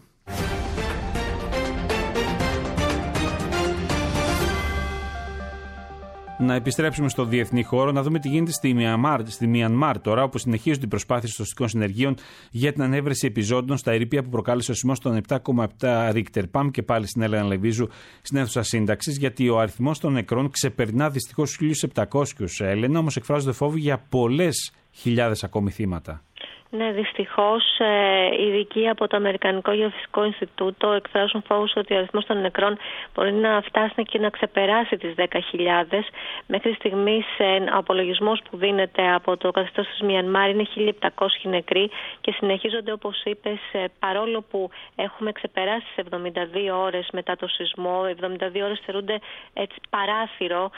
Speaker 3: Να επιστρέψουμε στο διεθνή χώρο, να δούμε τι γίνεται στη Μιανμάρ τώρα, όπου συνεχίζονται οι προσπάθειες των σωστικών συνεργείων για την ανέβρεση επιζώντων στα ερείπια που προκάλεσε ο σεισμός των 7,7 Ρίχτερ. Πάμε και πάλι στην Έλενα Λεβίζου, στην αίθουσα σύνταξης, γιατί ο αριθμός των νεκρών ξεπερνά δυστυχώς τους 1.700. Έλενα, όμως εκφράζονται φόβοι για πολλές χιλιάδες ακόμη θύματα.
Speaker 20: Ναι, δυστυχώς οι ειδικοί από το Αμερικανικό Γεωφυσικό Ινστιτούτο εκφράζουν φόβους ότι ο αριθμός των νεκρών μπορεί να φτάσει και να ξεπεράσει τις 10.000. Μέχρι στιγμής ο απολογισμός που δίνεται από το καθεστώς της Μιανμάρ είναι 1.700 νεκροί, και συνεχίζονται, όπως είπες, παρόλο που έχουμε ξεπεράσει τις 72 ώρες μετά το σεισμό. 72 ώρες θεωρούνται έτσι παράθυρο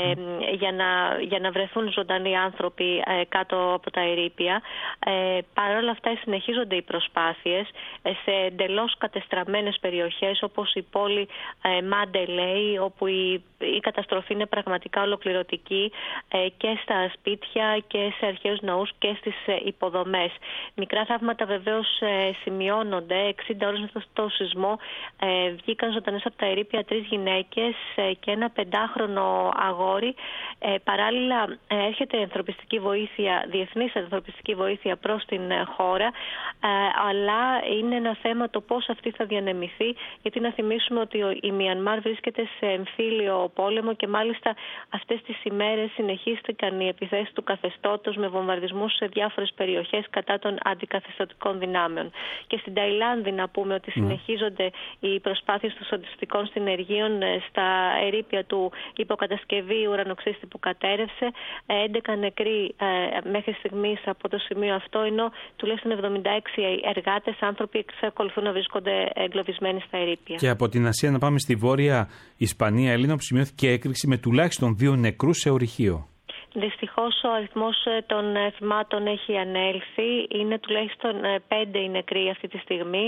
Speaker 20: για να βρεθούν ζωντανοί άνθρωποι κάτω από τα ερείπια. Παρ' όλα αυτά συνεχίζονται οι προσπάθειες σε εντελώς κατεστραμμένες περιοχές, όπως η πόλη Μάντελεϊ, όπου η καταστροφή είναι πραγματικά ολοκληρωτική, και στα σπίτια και σε αρχαίους ναούς και στις υποδομές. Μικρά θαύματα βεβαίως σημειώνονται. 60 ώρες μετά το σεισμό βγήκαν ζωντανές από τα ερείπια 3 γυναίκες και ένα 5χρονο αγόρι. Παράλληλα έρχεται ανθρωπιστική βοήθεια, διεθνής ανθρωπιστική βοήθεια προς την χώρα, αλλά είναι ένα θέμα το πώς αυτή θα διανεμηθεί, γιατί να θυμίσουμε ότι η Μιανμάρ βρίσκεται σε εμφύλιο πόλεμο, και μάλιστα αυτές τις ημέρες συνεχίστηκαν οι επιθέσεις του καθεστώτος με βομβαρδισμούς σε διάφορες περιοχές κατά των αντικαθεστωτικών δυνάμεων. Και στην Ταϊλάνδη να πούμε ότι συνεχίζονται οι προσπάθειες των σωτιστικών συνεργείων στα ερείπια του υποκατασκευή ουρανοξύστη που κατέρευσε. 11 νεκροί μέχρι στιγμής από το σημείο αυτό, ενώ τουλάχιστον 76 εργάτες, άνθρωποι, εξακολουθούν να βρίσκονται εγκλωβισμένοι στα ερείπια. Και
Speaker 3: από την Ασία να πάμε στη Βόρεια Ισπανία, Ελλήνα, που σημειώθηκε έκρηξη με τουλάχιστον 2 νεκρούς σε ορυχείο.
Speaker 20: Δυστυχώς ο αριθμός των θυμάτων έχει ανέλθει. Είναι τουλάχιστον 5 οι νεκροί αυτή τη στιγμή,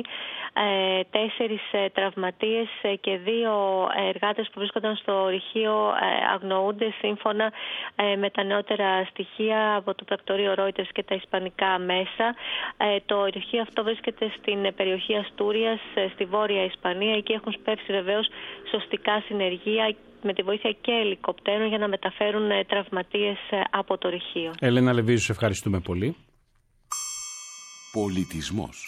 Speaker 20: 4 τραυματίες και 2 εργάτες που βρίσκονταν στο ορυχείο αγνοούνται, σύμφωνα με τα νεότερα στοιχεία από το πρακτορείο Reuters και τα ισπανικά μέσα. Το ορυχείο αυτό βρίσκεται στην περιοχή Αστούριας, στη Βόρεια Ισπανία. Εκεί έχουν σπεύσει βεβαίως σωστικά συνεργεία με τη βοήθεια και ελικοπτέρων για να μεταφέρουν τραυματίες από το ορυχείο.
Speaker 3: Έλενα Λεβίζου, σε ευχαριστούμε πολύ.
Speaker 2: Πολιτισμός.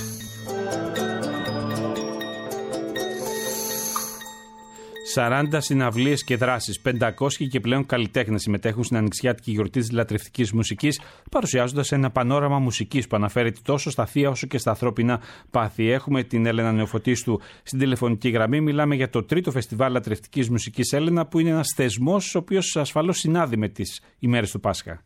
Speaker 3: 40 συναυλίες και δράσεις, 500 και πλέον καλλιτέχνες συμμετέχουν στην ανοιξιάτικη γιορτή της λατρευτικής μουσικής, παρουσιάζοντας ένα πανόραμα μουσικής που αναφέρεται τόσο στα θεία όσο και στα ανθρώπινα πάθη. Έχουμε την Έλενα Νεοφωτίστου στην τηλεφωνική γραμμή. Μιλάμε για το 3ο φεστιβάλ λατρευτικής μουσικής, Έλενα, που είναι ένας θεσμός ο οποίος ασφαλώς συνάδει με τις ημέρες του Πάσχα.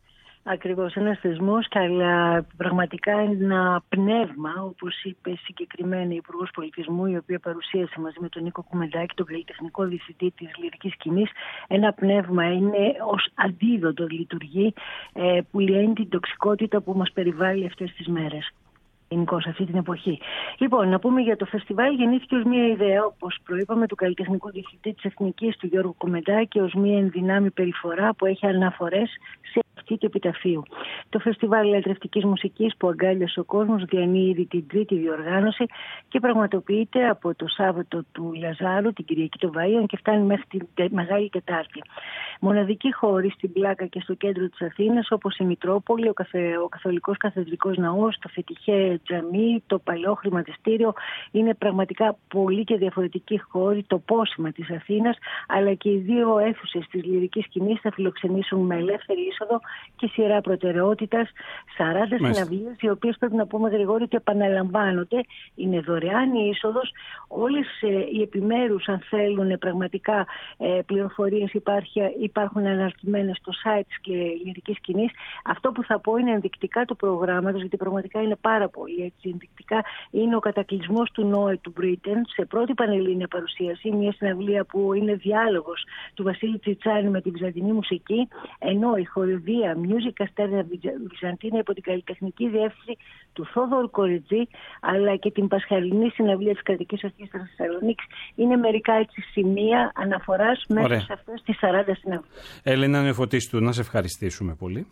Speaker 2: Ακριβώς, ένας θεσμός, αλλά πραγματικά ένα πνεύμα, όπως είπε συγκεκριμένα η Υπουργός Πολιτισμού, η οποία παρουσίασε μαζί με τον Νίκο Κουμεντάκη, τον καλλιτεχνικό διευθυντή της λυρικής σκηνής. Ένα πνεύμα, είναι ως αντίδοτο λειτουργεί, που λύνει την τοξικότητα που μας περιβάλλει αυτές τις μέρες. Σε αυτή την εποχή. Λοιπόν, να πούμε για το φεστιβάλ. Γεννήθηκε ως μια ιδέα, όπως προείπαμε, του καλλιτεχνικού διευθυντή της Εθνικής, του Γιώργου Κουμεντάκη, ως μια ενδυνάμει περιφορά που έχει αναφορές σε αυτή του επιταφείου. Το φεστιβάλ λατρευτικής μουσικής που αγκάλιασε ο κόσμος διανύει ήδη την τρίτη διοργάνωση και πραγματοποιείται από το Σάββατο του Λαζάρου, την Κυριακή των Βαΐων, και φτάνει μέχρι τη Μεγάλη Τετάρτη. Μοναδική χώρη στην Πλάκα και στο κέντρο της Αθήνας, όπως η Μητρόπολη, ο Καθολικός Καθεδρικός Ναός, το Φετιχέ Τζαμί, το Παλαιό Χρηματιστήριο. Είναι πραγματικά πολύ και διαφορετική χώρη, το πόσημα της Αθήνας, αλλά και οι δύο αίθουσες της λυρικής σκηνής θα φιλοξενήσουν με ελεύθερη είσοδο και σειρά προτεραιότητας 40 συναυλίες, οι οποίες πρέπει να πούμε, Γρηγόρη, ότι επαναλαμβάνονται. Είναι δωρεάν η είσοδος. Όλες οι επιμέρους, αν θέλουν πραγματικά πληροφορίες, υπάρχουν αναρτημένες στο site της λυρικής σκηνής. Αυτό που θα πω είναι ενδεικτικά του προγράμματος, γιατί πραγματικά είναι πάρα πολύ έτσι ενδεικτικά. Είναι ο κατακλυσμός του Νόε του Μπρίτεν σε πρώτη πανελλήνια παρουσίαση, μια συναυλία που είναι διάλογος του Βασίλη Τσιτσάνη με τη βυζαντινή μουσική, ενώ η χορηδία Music Αστέρνα Βυζαντίνα υπό την καλλιτεχνική διεύθυνση του Θόδωρου Κοριτζή, αλλά και την πασχαλινή συναυλία της Κρατικής Ορχήστρας Θεσσαλονίκης, είναι μερικά έτσι σημεία αναφοράς μέσα σε αυτές τις 40 συναυλίες.
Speaker 3: Έλενα Νεοφωτίστου, να σε ευχαριστήσουμε πολύ.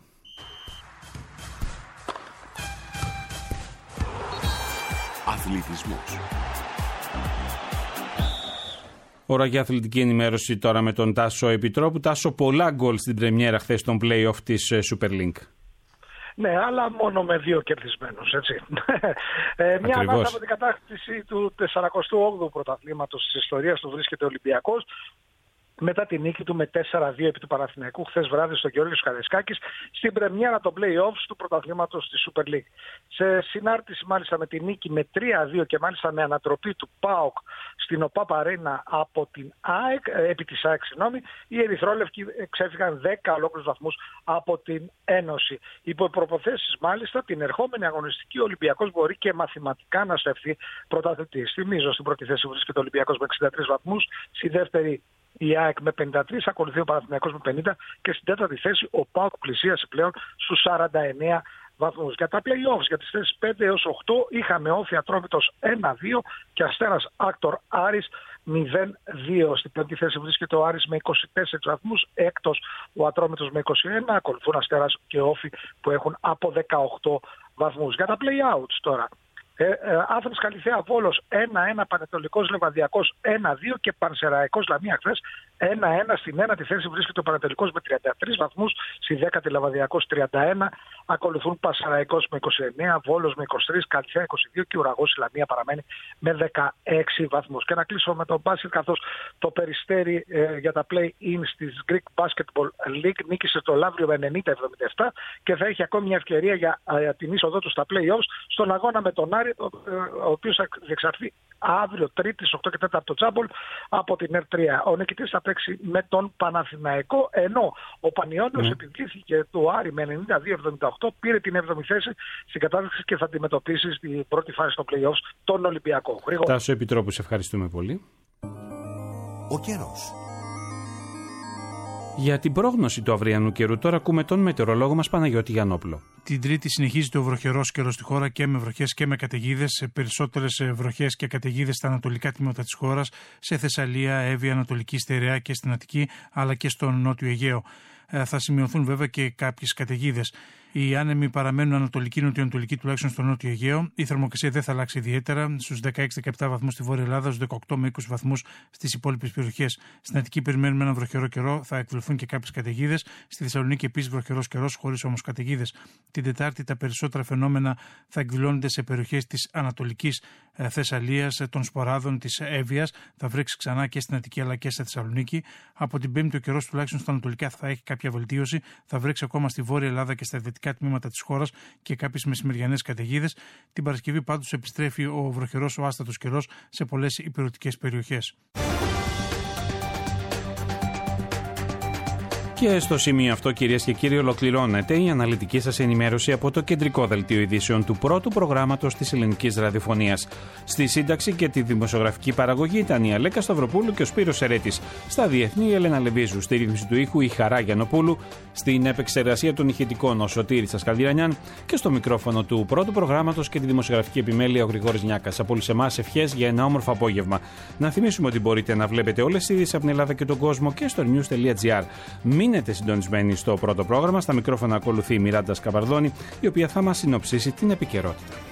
Speaker 4: Αθλητισμός.
Speaker 3: Ώρα για αθλητική ενημέρωση τώρα με τον Τάσο Επιτρόπου. Τάσο, πολλά γκολ στην πρεμιέρα χθες των play-off της Super League.
Speaker 5: Ναι, αλλά μόνο με 2 κερδισμένους, έτσι. Μια ανάσα από την κατάκτηση του 48ου πρωταθλήματος της ιστορίας του βρίσκεται ο Ολυμπιακός, μετά τη νίκη του με 4-2 επί του Παναθηναϊκού χθες βράδυ στο Γεώργιος Καραϊσκάκης στην πρεμιέρα των play-offs του πρωταθλήματος της Super League. Σε συνάρτηση μάλιστα με τη νίκη με 3-2 και μάλιστα με ανατροπή του ΠΑΟΚ στην ΟΠΑΠ Αρένα από την ΑΕΚ, επί της ΑΕΚ, οι ερυθρόλευκοι ξέφυγαν 10 ολόκληρους βαθμούς από την Ένωση. Υπό προποθέσεις μάλιστα την ερχόμενη αγωνιστική ο Ολυμπιακός μπορεί και μαθηματικά να στεφθεί πρωταθλητής. Θυμίζω, στην πρώτη θέση βρίσκεται ο Ολυμπιακός με 63 βαθμούς, στη δεύτερη η ΑΕΚ με 53, ακολουθεί ο Παναθηναϊκός με 50 και στην τέταρτη θέση ο ΠΑΟΚ πλησίασε πλέον στους 49 βαθμούς. Για τα play-offs, για τις θέσεις 5 έως 8, είχαμε Όφη Ατρόμητος 1-2 και Αστέρας Άκτορ Άρης 0-2. Στην πέμπτη θέση βρίσκεται ο Άρης με 24 βαθμούς, έκτος ο Ατρόμητος με 21, ακολουθούν Αστέρας και Όφη που έχουν από 18 βαθμούς. Για τα play-outs τώρα. Άθρης Καλιθέα Βόλος 1-1, Πανετολικός Λεβαδιακός 1-2 και Πανσεραϊκός Λαμία χθες 1-1. Στην ένατη θέση βρίσκεται ο Πανετολικός με 33 βαθμούς, στη δέκατη Λεβαδιακός 31, ακολουθούν Πανσεραϊκός με 29, Βόλος με 23, Καλιθέα 22 και Ουραγός Λαμία παραμένει με 16 βαθμούς. Και να κλείσω με το μπάσκετ, καθώς το Περιστέρι για τα play-in στις Greek Basketball League νίκησε το Λαύριο με 90-77 και θα έχει ακόμη μια ευκαιρία για την είσοδό του στα play-offs στον αγώνα με τον Άρη, ο οποίος θα διεξαρθεί αύριο Τρίτη στις 8 και 4 το Τζάμπολ από την ΕΡ3. Ο νικητής θα παίξει με τον Παναθηναϊκό, ενώ ο Πανιώνιος επιβλήθηκε του Άρη με 92-78, πήρε την 7η θέση στην κατάσταση και θα αντιμετωπίσει στην πρώτη φάση των play-offs τον Ολυμπιακό.
Speaker 3: Τάσο Επιτρόπου, σε ευχαριστούμε πολύ.
Speaker 4: Ο καιρός.
Speaker 3: Για την πρόγνωση του αυριανού καιρού, τώρα ακούμε τον μετεωρολόγο μας Παναγιώτη Γιαννόπουλο.
Speaker 6: Την Τρίτη συνεχίζεται ο βροχερός καιρός στη χώρα και με βροχές και με καταιγίδες. Περισσότερες βροχές και καταιγίδες στα ανατολικά τμήματα της χώρας, σε Θεσσαλία, Εύβοια, Ανατολική Στερεά και στην Αττική, αλλά και στον Νότιο Αιγαίο. Θα σημειωθούν βέβαια και κάποιες καταιγίδες. Οι άνεμοι παραμένουν ανατολική-νοτιοανατολική, τουλάχιστον στο Νότιο Αιγαίο. Η θερμοκρασία δεν θα αλλάξει ιδιαίτερα, στους 16-17 βαθμούς στη Βόρεια Ελλάδα, στους 18 με 20 βαθμούς στις υπόλοιπες περιοχές. Στην Αττική περιμένουμε έναν βροχερό καιρό, θα εκδηλωθούν και κάποιες καταιγίδες. Στη Θεσσαλονίκη επίσης βροχερός καιρός, χωρίς όμως καταιγίδες. Την Τετάρτη τα περισσότερα φαινόμενα θα εκδηλώνονται σε περιοχές της Ανατολικής Θεσσαλίας, των Σποράδων, της Εύβοιας. Θα βρέξει ξανά και στην Αττική αλλά και στη Θεσσαλονίκη. Από την Πέμπτη ο καιρός τουλάχιστον στα ανατολικά θα έχει κάποια βελτίωση. Θα βρέξει ακόμα στη Βόρεια Ελλάδα και στα δυτικά τμήματα της χώρας και κάποιες μεσημεριανές καταιγίδες. Την Παρασκευή πάντως επιστρέφει ο βροχερός, ο άστατος καιρός σε πολλές ηπειρωτικές περιοχές.
Speaker 3: Και στο σημείο αυτό, κυρίες και κύριοι, ολοκληρώνεται η αναλυτική σας ενημέρωση από το κεντρικό δελτίο ειδήσεων του πρώτου προγράμματος της ελληνικής ραδιοφωνίας. Στη σύνταξη και τη δημοσιογραφική παραγωγή ήταν η Αλέκα Σταυροπούλου και ο Σπύρος Ερέτης. Στα διεθνή, η Ελένα Λεβίζου. Στη ρύθμιση του ήχου, η Χαρά Γιαννοπούλου. Στην επεξεργασία των ηχητικών, ο Σωτήρης Ασκαλδιρανιάν. Και στο μικρόφωνο του πρώτου προγράμματος και τη δημοσιογραφική επιμέλεια, ο Γρηγόρης Νιάκας. Από όλους εμάς, ευχές για ένα όμορφο απόγευμα. Να θυμίσουμε ότι μπορείτε να βλέπετε όλες τις ειδήσεις από την Ελλάδα και τον κόσμο και στο news.gr. Μείνετε συντονισμένοι στο πρώτο πρόγραμμα. Στα μικρόφωνα ακολουθεί η Μιράντα Σκαβαρδόνη, η οποία θα μας συνοψίσει την επικαιρότητα.